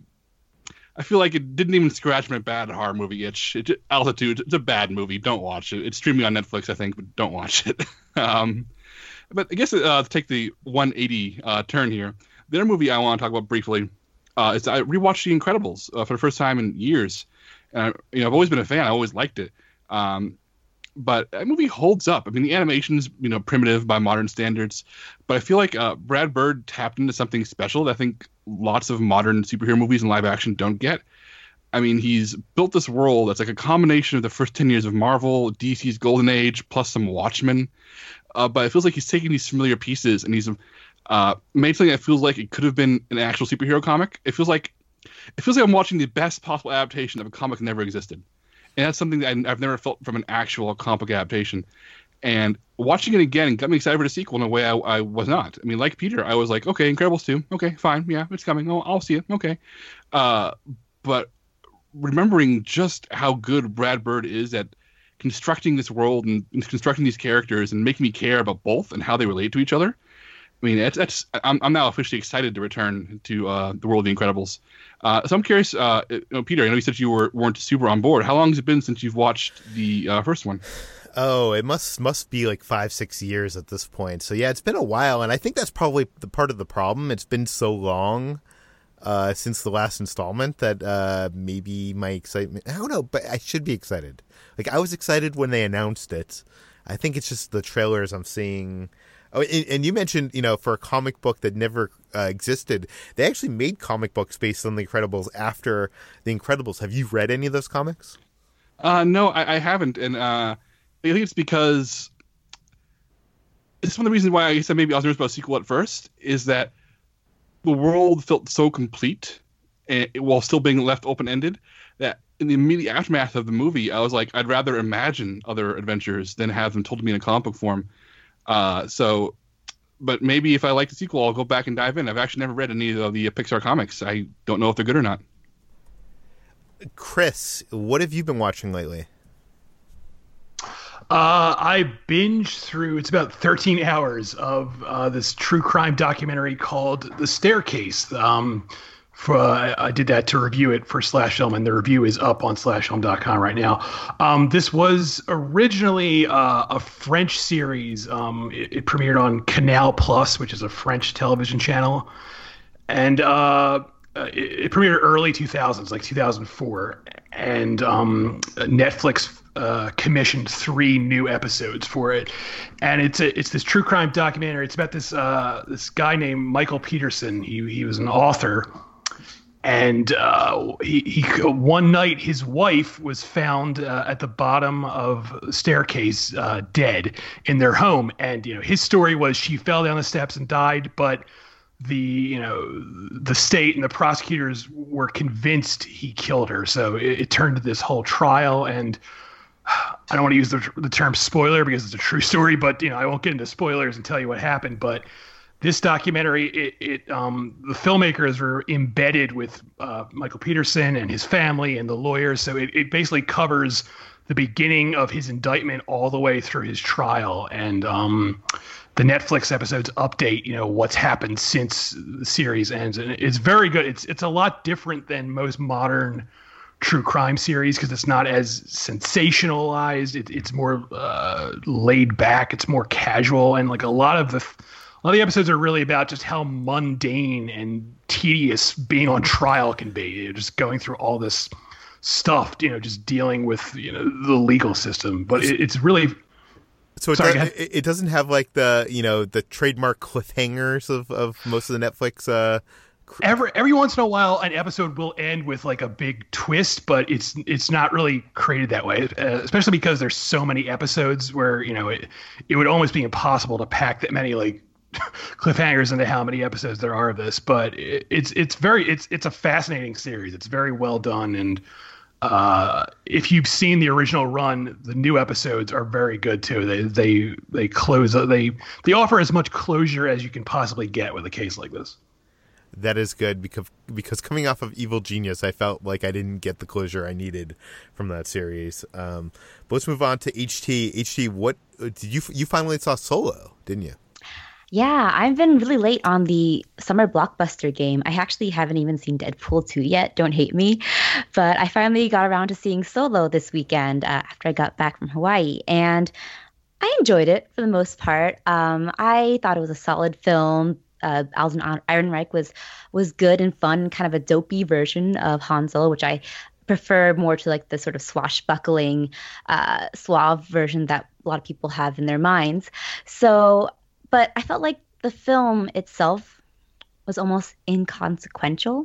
I feel like it didn't even scratch my bad horror movie itch. It, Altitude, it's a bad movie. Don't watch it. It's streaming on Netflix, I think, but don't watch it. um, but I guess uh, to take the one eighty uh, turn here, the other movie I want to talk about briefly uh, is I rewatched The Incredibles uh, for the first time in years. And I, you know, I've always been a fan. I always liked it. Um, but that movie holds up. I mean, the animation's, you know, primitive by modern standards, but I feel like uh, Brad Bird tapped into something special that I think lots of modern superhero movies and live action don't get. I mean, he's built this world that's like a combination of the first ten years of Marvel, D C's Golden Age, plus some Watchmen. Uh, but it feels like he's taking these familiar pieces and he's uh, made something that feels like it could have been an actual superhero comic. It feels like it feels like I'm watching the best possible adaptation of a comic that never existed. And that's something that I, I've never felt from an actual comic book adaptation. And watching it again got me excited for the sequel in a way I, I was not. I mean, like Peter, I was like, okay, Incredibles two. Okay, fine. Yeah, it's coming. Oh, I'll see it. Okay. Uh, but remembering just how good Brad Bird is at constructing this world and constructing these characters and making me care about both and how they relate to each other. I mean, that's, that's I'm, I'm now officially excited to return to uh, the world of The Incredibles. Uh, so I'm curious, uh, you know, Peter, I know you said you were, weren't super on board. How long has it been since you've watched the uh, first one? Oh, it must must be like five, six years at this point. So yeah, it's been a while, and I think that's probably the part of the problem. It's been so long uh, since the last installment that uh, maybe my excitement, I don't know, but I should be excited. Like, I was excited when they announced it. I think it's just the trailers I'm seeing. Oh, and you mentioned, you know, for a comic book that never uh, existed, they actually made comic books based on The Incredibles after The Incredibles. Have you read any of those comics? Uh, no, I, I haven't. And uh, I think it's because it's one of the reasons why I said maybe I was nervous about a sequel at first, is that the world felt so complete and while still being left open-ended that in the immediate aftermath of the movie, I was like, I'd rather imagine other adventures than have them told to me in a comic book form. Uh, so, but maybe if I like the sequel, I'll go back and dive in. I've actually never read any of the Pixar comics. I don't know if they're good or not. Chris, what have you been watching lately? Uh, I binged through, it's about thirteen hours of uh, this true crime documentary called The Staircase. Um, for, uh, I did that to review it for Slash Film, and the review is up on slash film dot com right now. Um, this was originally uh, a French series. Um, it, it premiered on Canal Plus, which is a French television channel. And uh, it, it premiered early two thousands, like two thousand four. And um, Netflix uh, commissioned three new episodes for it. And it's a, it's this true crime documentary. It's about this uh, this guy named Michael Peterson. He he was an author. And uh, he, he one night his wife was found uh, at the bottom of the staircase, uh, dead in their home. And you know, his story was she fell down the steps and died, but the you know the state and the prosecutors were convinced he killed her. So it, it turned to this whole trial. And I don't want to use the, the term spoiler because it's a true story, but you know I won't get into spoilers and tell you what happened. But this documentary, it, it um, the filmmakers were embedded with uh, Michael Peterson and his family and the lawyers. So it, it basically covers the beginning of his indictment all the way through his trial. And um, the Netflix episodes update, you know, what's happened since the series ends. And it's very good. It's it's a lot different than most modern true crime series because it's not as sensationalized. It, it's more uh, laid back. It's more casual. And like a lot of the... A lot of the episodes are really about just how mundane and tedious being on trial can be. You're just going through all this stuff, you know, just dealing with, you know, the legal system. But it, it's really... So it, Sorry, does, it, it doesn't have like the, you know, the trademark cliffhangers of, of most of the Netflix uh, Every every once in a while, an episode will end with like a big twist, but it's it's not really created that way. Uh, especially because there's so many episodes where you know it it would almost be impossible to pack that many like cliffhangers into how many episodes there are of this. But it, it's it's very it's it's a fascinating series. It's very well done, and uh, if you've seen the original run, the new episodes are very good too. They they they close they they offer as much closure as you can possibly get with a case like this. That is good because because coming off of Evil Genius, I felt like I didn't get the closure I needed from that series. Um, but let's move on to H T. H T, what did you you finally saw Solo, didn't you? Yeah, I've been really late on the summer blockbuster game. I actually haven't even seen Deadpool two yet. Don't hate me. But I finally got around to seeing Solo this weekend uh, after I got back from Hawaii. And I enjoyed it for the most part. Um, I thought it was a solid film. Uh, Alden Ehrenreich was was good and fun, kind of a dopey version of Han Solo, which I prefer more to like the sort of swashbuckling, uh, suave version that a lot of people have in their minds. So, but I felt like the film itself was almost inconsequential.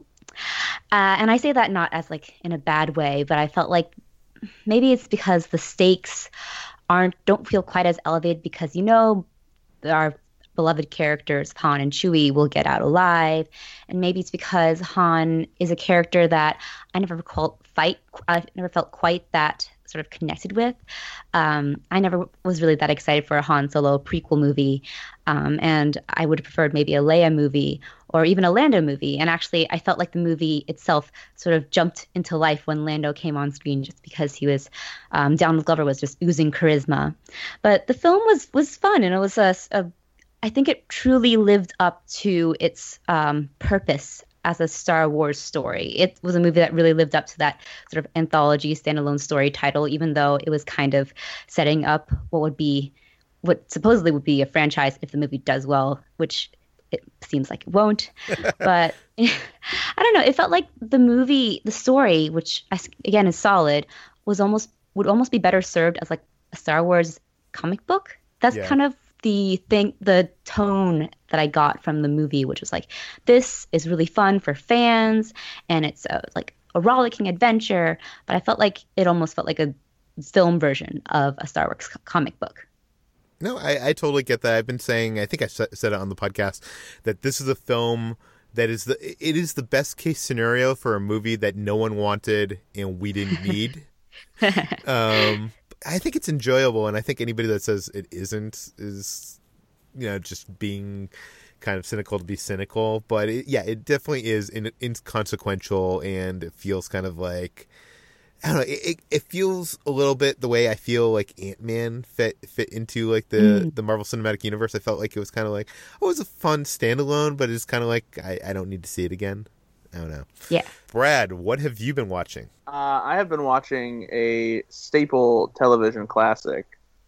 Uh, and I say that not as like in a bad way, but I felt like maybe it's because the stakes aren't don't feel quite as elevated because, you know, there are beloved characters, Han and Chewie, will get out alive. And maybe it's because Han is a character that I never felt fight, I never felt quite that sort of connected with. Um, I never was really that excited for a Han Solo prequel movie. Um, and I would have preferred maybe a Leia movie or even a Lando movie. And actually, I felt like the movie itself sort of jumped into life when Lando came on screen just because he was, um, Donald Glover was just oozing charisma. But the film was, was fun, and it was a, a I think it truly lived up to its um, purpose as a Star Wars story. It was a movie that really lived up to that sort of anthology standalone story title, even though it was kind of setting up what would be, what supposedly would be a franchise if the movie does well, which it seems like it won't. But I don't know. It felt like the movie, the story, which again is solid, was almost would almost be better served as like a Star Wars comic book. That's yeah. kind of the thing, the tone that I got from the movie, which was like, this is really fun for fans, and it's a, like a rollicking adventure. But I felt like it almost felt like a film version of a Star Wars comic book. No, I, I totally get that. I've been saying, I think I said it on the podcast, that this is a film that is the it is the best case scenario for a movie that no one wanted and we didn't need. um. I think it's enjoyable, and I think anybody that says it isn't is, you know, just being kind of cynical to be cynical. But it, yeah, it definitely is in, inconsequential, and it feels kind of like, I don't know, it, it feels a little bit the way I feel like Ant-Man fit fit into like the, mm. the Marvel Cinematic Universe. I felt like it was kind of like, oh, it was a fun standalone, but it's kind of like, I, I don't need to see it again. I don't know. Yeah. Brad, what have you been watching? Uh, I have been watching a staple television classic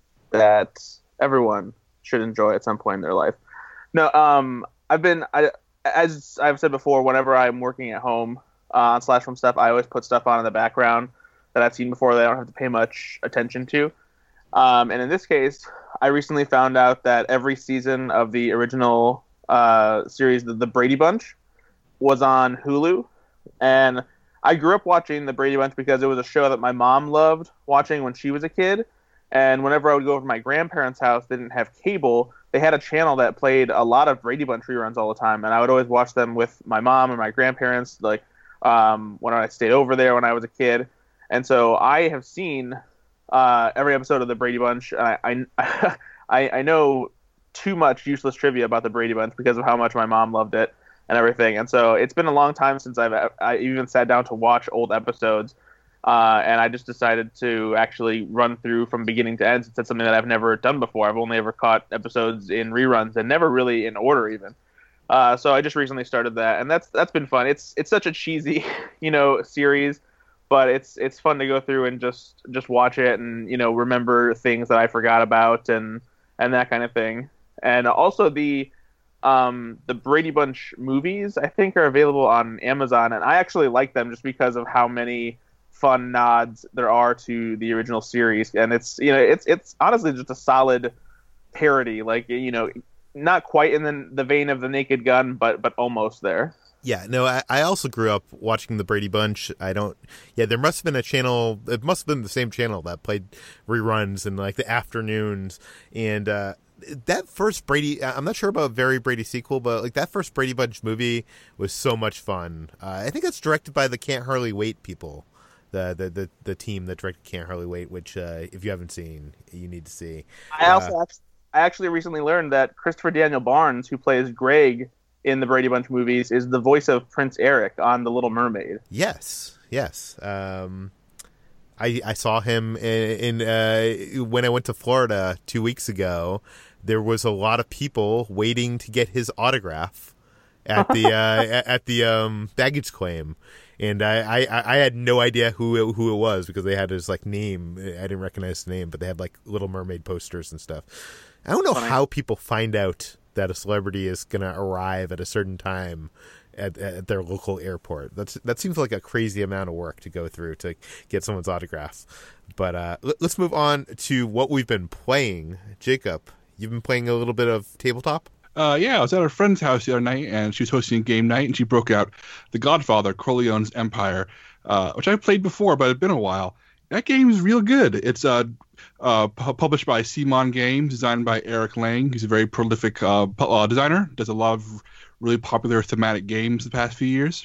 that everyone should enjoy at some point in their life. No, um, I've been, I, as I've said before, whenever I'm working at home uh, on Slash Film stuff, I always put stuff on in the background that I've seen before that I don't have to pay much attention to. Um, and in this case, I recently found out that every season of the original uh, series, the, the Brady Bunch, was on Hulu. And I grew up watching the Brady Bunch because it was a show that my mom loved watching when she was a kid. And whenever I would go over to my grandparents' house, they didn't have cable. They had a channel that played a lot of Brady Bunch reruns all the time. And I would always watch them with my mom and my grandparents, like um, when I stayed over there when I was a kid. And so I have seen uh, every episode of the Brady Bunch. And I, I, I, I know too much useless trivia about the Brady Bunch because of how much my mom loved it and everything. And so it's been a long time since I've I even sat down to watch old episodes. Uh, and I just decided to actually run through from beginning to end, since that's something that I've never done before. I've only ever caught episodes in reruns and never really in order even. Uh, so I just recently started that, and that's that's been fun. It's it's such a cheesy, you know, series, but it's it's fun to go through and just just watch it and, you know, remember things that I forgot about and and that kind of thing. And also the Um, the Brady Bunch movies, I think, are available on Amazon, and I actually like them just because of how many fun nods there are to the original series. And it's, you know, it's it's honestly just a solid parody, like, you know, not quite in the, the vein of The Naked Gun, but but almost there. Yeah, no, I, I also grew up watching the Brady Bunch. I don't, yeah, there must have been a channel, it must have been the same channel that played reruns in like the afternoons. And uh, that first Brady, I'm not sure about Very Brady sequel, but like that first Brady Bunch movie was so much fun. Uh, I think it's directed by the Can't Hardly Wait people, the the, the, the team that directed Can't Hardly Wait, which uh, if you haven't seen, you need to see. I also uh, I actually recently learned that Christopher Daniel Barnes, who plays Greg in the Brady Bunch movies, is the voice of Prince Eric on The Little Mermaid. Yes, yes. Um, I I saw him in, in uh, when I went to Florida two weeks ago. There was a lot of people waiting to get his autograph at the uh, at the um, baggage claim, and I, I, I had no idea who it, who it was because they had his like name. I didn't recognize the name, but they had like Little Mermaid posters and stuff. I don't know Funny. how people find out that a celebrity is going to arrive at a certain time at, at their local airport. That's that seems like a crazy amount of work to go through to get someone's autograph. But uh, let's move on to what we've been playing. Jacob, you've been playing a little bit of tabletop? Uh, yeah, I was at a friend's house the other night, and she was hosting a game night, and she broke out The Godfather, Corleone's Empire, uh, which I played before, but it's been a while. That game is real good. It's uh, uh, pu- published by Simon Games, designed by Eric Lang. He's a very prolific uh, pu- uh, designer, does a lot of really popular thematic games the past few years.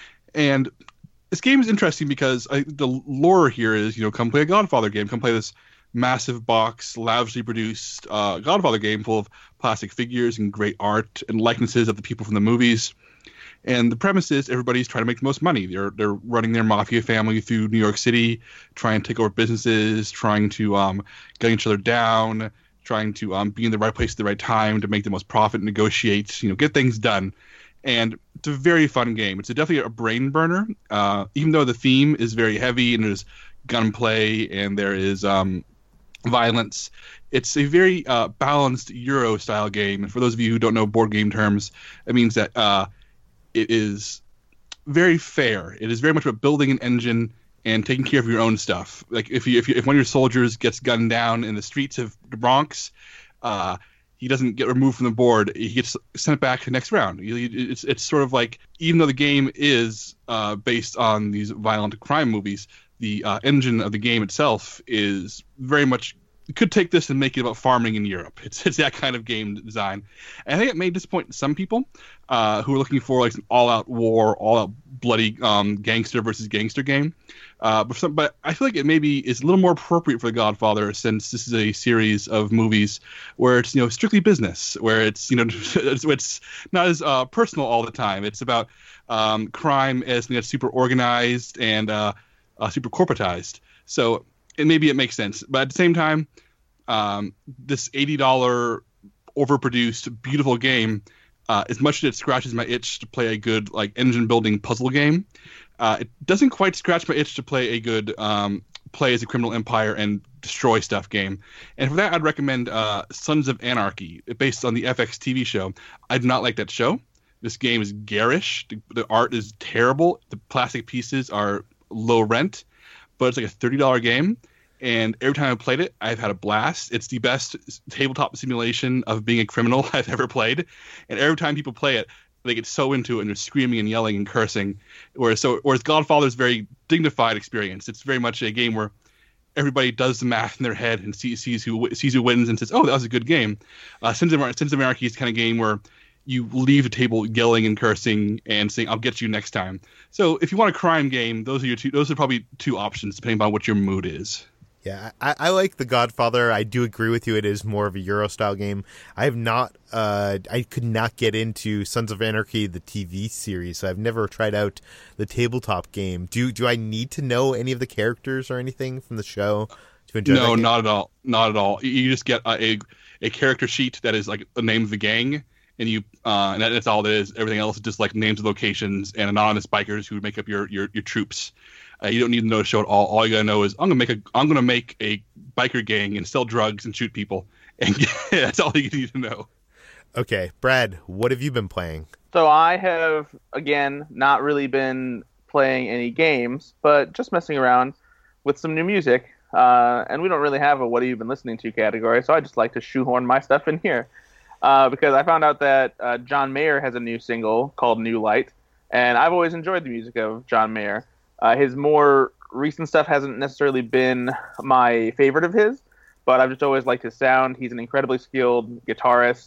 And this game is interesting because I, the lore here is, you know, come play a Godfather game, come play this massive box, lavishly produced uh, Godfather game full of plastic figures and great art and likenesses of the people from the movies. And the premise is everybody's trying to make the most money. They're they're running their mafia family through New York City, trying to take over businesses, trying to um, get each other down, trying to um, be in the right place at the right time to make the most profit, negotiate, you know, get things done. And it's a very fun game. It's a, definitely a brain burner, uh, even though the theme is very heavy and there's gunplay and there is um, violence. It's a very uh, balanced Euro-style game. And for those of you who don't know board game terms, it means that uh, it is very fair. It is very much about building an engine and taking care of your own stuff. Like if you, if, you, if one of your soldiers gets gunned down in the streets of the Bronx, uh, he doesn't get removed from the board. He gets sent back to the next round. It's it's sort of like, even though the game is uh, based on these violent crime movies, the uh, engine of the game itself is very much, you could take this and make it about farming in Europe. It's it's that kind of game design. And I think it may disappoint some people uh, who are looking for like an all-out war, all-out bloody um, gangster versus gangster game. Uh, but, some, but I feel like it maybe is a little more appropriate for The Godfather, since this is a series of movies where it's, you know, strictly business, where it's, you know, it's, it's not as uh, personal all the time. It's about um, crime as something that's super organized and uh, uh, super corporatized. So it, maybe it makes sense. But at the same time, um, this eighty dollars overproduced, beautiful game, uh, as much as it scratches my itch to play a good like engine building puzzle game, uh, it doesn't quite scratch my itch to play a good um, play as a criminal empire and destroy stuff game. And for that, I'd recommend uh, Sons of Anarchy, based on the F X T V show. I do not like that show. This game is garish. The, the art is terrible. The plastic pieces are low rent, but it's like a thirty dollars game. And every time I played it, I've had a blast. It's the best tabletop simulation of being a criminal I've ever played. And every time people play it, they get so into it and they're screaming and yelling and cursing. Whereas, so, whereas Godfather's very dignified experience. It's very much a game where everybody does the math in their head and sees, sees who sees who wins and says, "Oh, that was a good game." Uh, Sins of, Sins of Anarchy is the kind of game where you leave the table yelling and cursing and saying, "I'll get you next time." So, if you want a crime game, those are your two. Those are probably two options depending on what your mood is. Yeah, I, I like The Godfather. I do agree with you. It is more of a Euro style game. I have not, uh, I could not get into Sons of Anarchy, the T V series. So I've never tried out the tabletop game. Do do I need to know any of the characters or anything from the show to enjoy? No, not at all. Not at all. You just get a, a a character sheet that is like the name of the gang, and you uh, and that's all it is. Everything else is just like names of locations and anonymous bikers who make up your your, your troops. Uh, you don't need to know the show at all. All you gotta know is I'm gonna make a I'm gonna make a biker gang and sell drugs and shoot people, and that's all you need to know. Okay, Brad, what have you been playing? So I have, again, not really been playing any games, but just messing around with some new music. Uh, and we don't really have a "What have you been listening to" category, so I just like to shoehorn my stuff in here. Uh, because I found out that uh, John Mayer has a new single called "New Light," and I've always enjoyed the music of John Mayer. Uh, his more recent stuff hasn't necessarily been my favorite of his, but I've just always liked his sound. He's an incredibly skilled guitarist.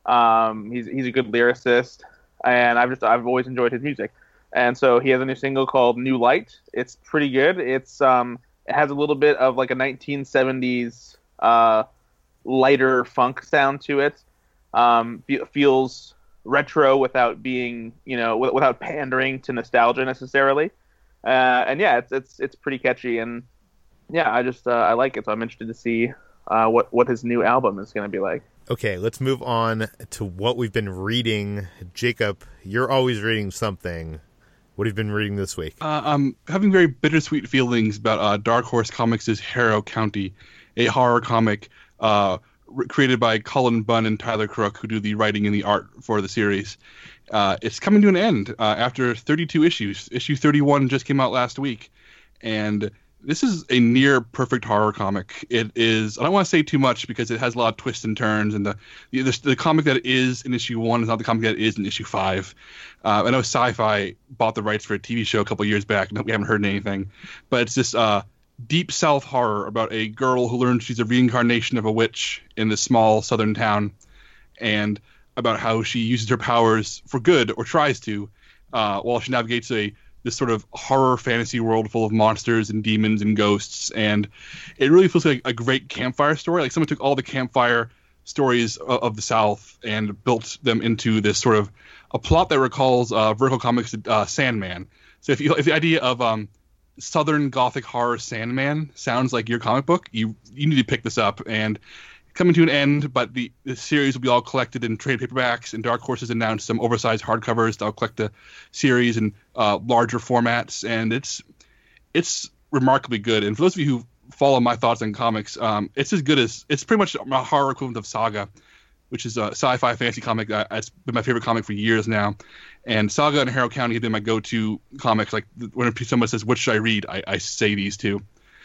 Um, he's he's a good lyricist, and I've just I've always enjoyed his music. And so he has a new single called New Light. It's pretty good. It's um it has a little bit of like a nineteen seventies uh lighter funk sound to it. Um, fe- feels retro without being, you know, w- without pandering to nostalgia necessarily. Uh, and yeah, it's it's it's pretty catchy, and yeah, I just uh, I like it. So I'm interested to see uh, what what his new album is going to be like. Okay, let's move on to what we've been reading. Jacob, you're always reading something. What have you been reading this week? Uh, I'm having very bittersweet feelings about uh, Dark Horse Comics' Harrow County, a horror comic uh, re- created by Cullen Bunn and Tyler Crook, who do the writing and the art for the series. Uh, it's coming to an end uh, after thirty-two issues. Issue thirty-one just came out last week, and this is a near perfect horror comic. It is. I don't want to say too much because it has a lot of twists and turns, and the the, the, the comic that is in issue one is not the comic that is in issue five. Uh, I know Sci-Fi bought the rights for a T V show a couple years back. We haven't heard anything, but it's this uh, deep South horror about a girl who learns she's a reincarnation of a witch in this small southern town, and about how she uses her powers for good, or tries to, uh, while she navigates a this sort of horror fantasy world full of monsters and demons and ghosts. And it really feels like a great campfire story. Like someone took all the campfire stories of, of the South and built them into this sort of a plot that recalls uh, Vertical Comics' uh, Sandman. So if you if the idea of um, Southern Gothic horror Sandman sounds like your comic book, you you need to pick this up. And coming to an end, but the, the series will be all collected in trade paperbacks, and Dark Horse has announced some oversized hardcovers that'll collect the series in uh, larger formats, and it's it's remarkably good. And for those of you who follow my thoughts on comics, um, it's as good as it's pretty much a horror equivalent of Saga, which is a sci-fi fantasy comic that it's been my favorite comic for years now. And Saga and Harrow County have been my go-to comics. Like when someone says, "What should I read?" I, I say these two.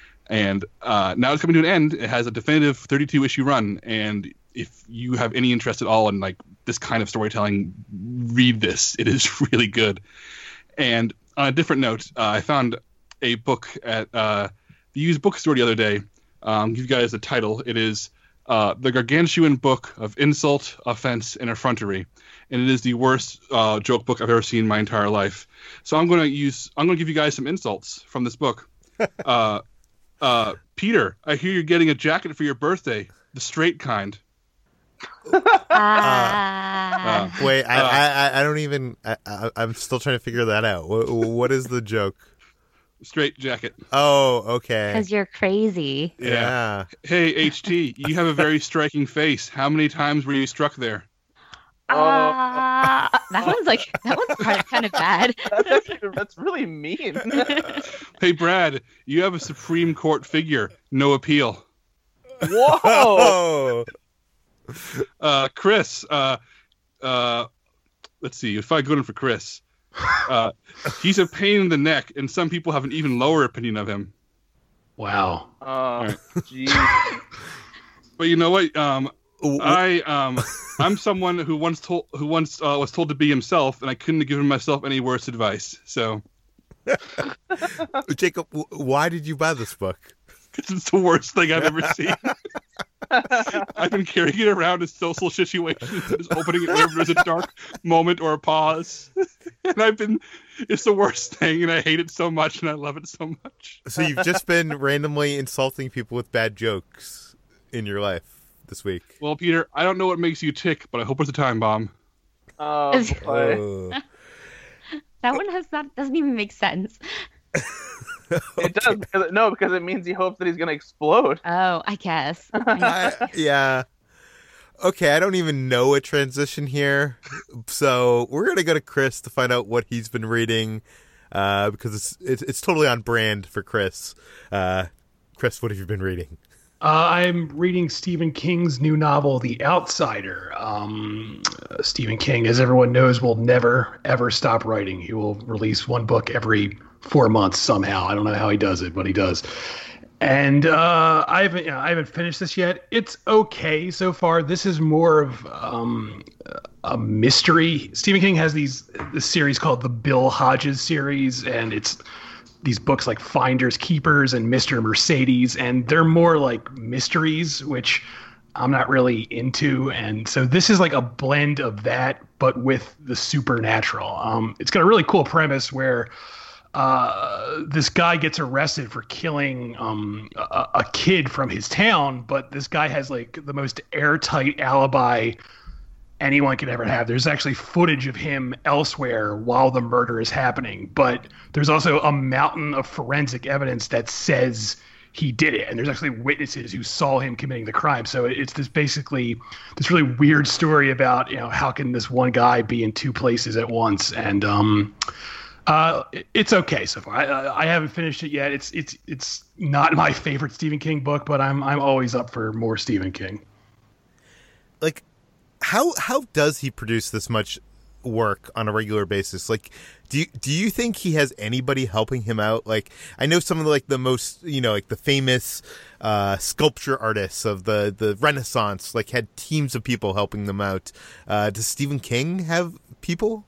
And uh, now it's coming to an end. It has a definitive thirty-two issue run, and if you have any interest at all in like this kind of storytelling, read this. It is really good. And on a different note, uh, I found a book at uh, the used bookstore the other day. Um, give you guys the title. It is uh, The Gargantuan Book of Insult, Offense, and Effrontery, and it is the worst uh, joke book I've ever seen in my entire life. So I'm going to use. I'm going to give you guys some insults from this book. Uh, Uh, Peter, I hear you're getting a jacket for your birthday, the straight kind. Uh, Uh, wait, I, uh, I, I don't even. I, I, I'm still trying to figure that out. What, what is the joke? Straight jacket. Oh, okay. Because you're crazy. Yeah. Hey, H T, you have a very striking face. How many times were you struck there? Uh, that one's like that one's kind of, kind of bad. That's actually, that's really mean. Hey, Brad, you have a Supreme Court figure. No appeal. Whoa! Oh. Uh, Chris, uh, uh, let's see. If I go in for Chris, uh, he's a pain in the neck, and some people have an even lower opinion of him. Wow. Oh, jeez. But you know what? Um, I um, I'm someone who once told who once uh, was told to be himself, and I couldn't have given myself any worse advice. So, Jacob, w- why did you buy this book? because it's the worst thing I've ever seen. I've been carrying it around in social situations and just opening it whenever there's a dark moment or a pause. And I've been, it's the worst thing, and I hate it so much, and I love it so much. So you've just been randomly insulting people with bad jokes in your life this week. Well, Peter, I don't know what makes you tick, but I hope it's a time bomb. Oh, boy. Oh. That one has not doesn't even make sense. It does. Because, no, because it means he hopes that he's going to explode. Oh, I guess. I, yeah. Okay, I don't even know a transition here. So we're going to go to Chris to find out what he's been reading, uh, because it's, it's it's totally on brand for Chris. Uh, Chris, what have you been reading? Uh, I'm reading Stephen King's new novel, The Outsider. Um, uh, Stephen King, as everyone knows, will never, ever stop writing. He will release one book every four months somehow. I don't know how he does it, but he does. And uh, I haven't, you know, I haven't finished this yet. It's okay so far. This is more of um, a mystery. Stephen King has these this series called the Bill Hodges series, and it's these books like Finders Keepers and Mister Mercedes, and they're more like mysteries, which I'm not really into. And so this is like a blend of that, but with the supernatural. Um, it's got a really cool premise where uh, this guy gets arrested for killing um, a, a kid from his town, but this guy has like the most airtight alibi anyone could ever have. There's actually footage of him elsewhere while the murder is happening, but there's also a mountain of forensic evidence that says he did it, and there's actually witnesses who saw him committing the crime. So it's this basically this really weird story about, you know, how can this one guy be in two places at once? And um, uh, it's okay so far. I, I haven't finished it yet. It's it's it's not my favorite Stephen King book, but I'm I'm always up for more Stephen King. Like, how how does he produce this much work on a regular basis? Like, do you do you think he has anybody helping him out? Like, I know some of the, like the most, you know, like the famous uh sculpture artists of the the Renaissance like had teams of people helping them out. Uh does Stephen King have people?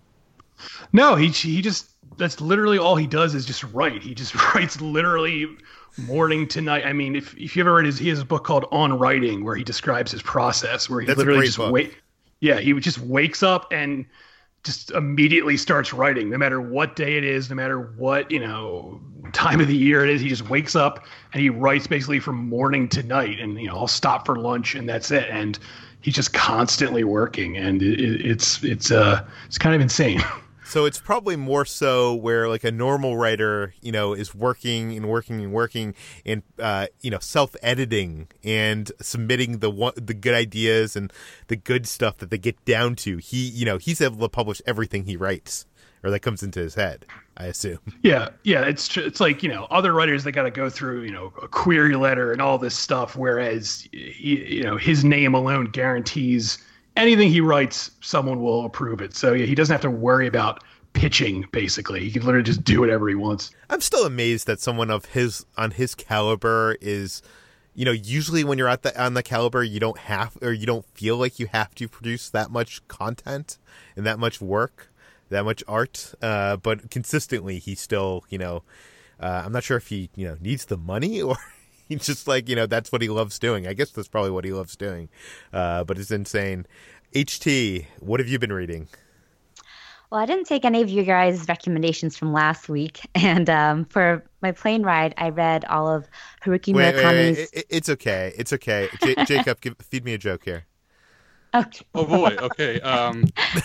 No, he he just that's literally all he does is just write. He just writes literally morning to night. I mean, if if you ever read his he has a book called On Writing where he describes his process, where he That's literally just book. wait yeah he just wakes up and just immediately starts writing, no matter what day it is, no matter what, you know, time of the year it is. He just wakes up and he writes basically from morning to night, and, you know, I'll stop for lunch and that's it. And he's just constantly working, and it, it's, it's, uh, it's kind of insane. So it's probably more so where like a normal writer, you know, is working and working and working and, uh, you know, self-editing and submitting the one, the good ideas and the good stuff that they get down to. He, you know, he's able to publish everything he writes or that comes into his head, I assume. Yeah. Yeah. It's, tr- it's like, you know, other writers, they got to go through, you know, a query letter and all this stuff. Whereas, he, you know, his name alone guarantees anything he writes, someone will approve it. So yeah, he doesn't have to worry about pitching, basically. He can literally just do whatever he wants. I'm still amazed that someone of his on his caliber is, you know, usually when you're at the on the caliber, you don't have or you don't feel like you have to produce that much content and that much work, that much art. Uh, but consistently, he still, you know, uh, I'm not sure if he, you know, needs the money or he's just like, you know, that's what he loves doing. I guess that's probably what he loves doing. Uh, but it's insane. H T, what have you been reading? Well, I didn't take any of you guys' recommendations from last week, and um, for my plane ride, I read all of Haruki wait, Murakami's. Wait, wait. It's okay. It's okay. J- Jacob, give, feed me a joke here. Okay. Oh boy. Okay. Um,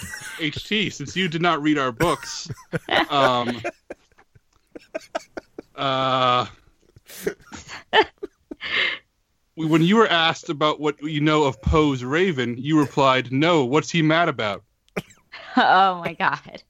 H T, since you did not read our books, um, uh, when you were asked about what you know of Poe's Raven, you replied, "No. What's he mad about?" Oh my god.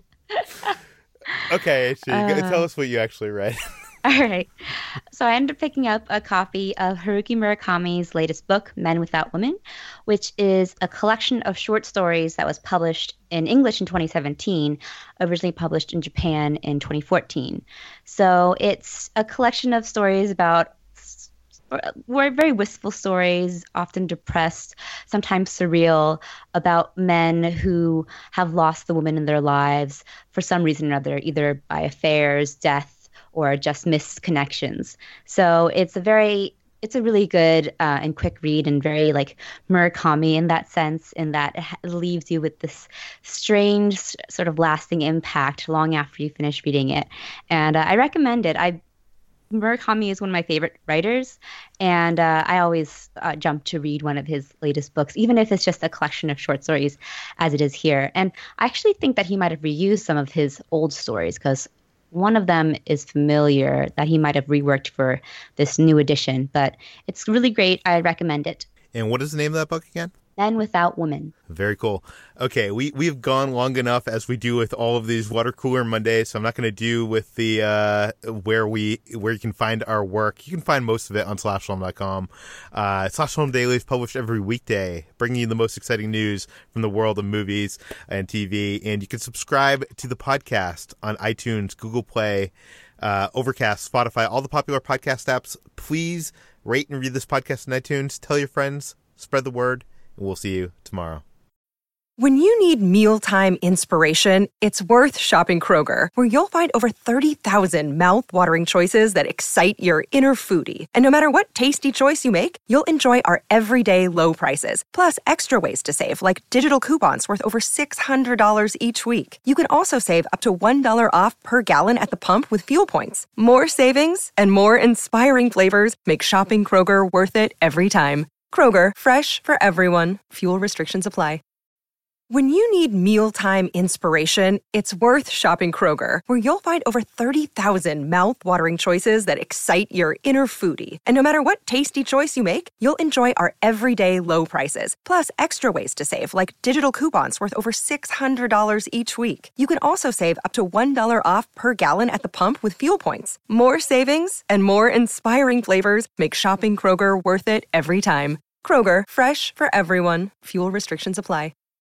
Okay, H T, Uh, tell us what you actually read. All right. So I ended up picking up a copy of Haruki Murakami's latest book, Men Without Women, which is a collection of short stories that was published in English in twenty seventeen, originally published in Japan in twenty fourteen. So it's a collection of stories about were very wistful stories, often depressed, sometimes surreal, about men who have lost the woman in their lives for some reason or another, either by affairs, death, or just missed connections. So it's a very, it's a really good uh, and quick read, and very like Murakami in that sense, in that it ha- leaves you with this strange sort of lasting impact long after you finish reading it. And uh, I recommend it. I Murakami is one of my favorite writers, and uh, I always uh, jump to read one of his latest books, even if it's just a collection of short stories, as it is here. And I actually think that he might have reused some of his old stories, because one of them is familiar that he might have reworked for this new edition. But it's really great. I recommend it. And what is the name of that book again? Men Without Women. Very cool. Okay, we, we've gone long enough, as we do with all of these Water Cooler Mondays, so I'm not going to do with the uh, where we where you can find our work. You can find most of it on slash film dot com. Uh, Slash Film Daily is published every weekday, bringing you the most exciting news from the world of movies and T V. And you can subscribe to the podcast on iTunes, Google Play, uh, Overcast, Spotify, all the popular podcast apps. Please rate and read this podcast on iTunes. Tell your friends. Spread the word. And we'll see you tomorrow. When you need mealtime inspiration, it's worth shopping Kroger, where you'll find over thirty thousand mouth-watering choices that excite your inner foodie. And no matter what tasty choice you make, you'll enjoy our everyday low prices, plus extra ways to save, like digital coupons worth over six hundred dollars each week. You can also save up to one dollar off per gallon at the pump with fuel points. More savings and more inspiring flavors make shopping Kroger worth it every time. Kroger, fresh for everyone. Fuel restrictions apply. When you need mealtime inspiration, it's worth shopping Kroger, where you'll find over thirty thousand mouth-watering choices that excite your inner foodie. And no matter what tasty choice you make, you'll enjoy our everyday low prices, plus extra ways to save, like digital coupons worth over six hundred dollars each week. You can also save up to one dollar off per gallon at the pump with fuel points. More savings and more inspiring flavors make shopping Kroger worth it every time. Kroger, fresh for everyone. Fuel restrictions apply.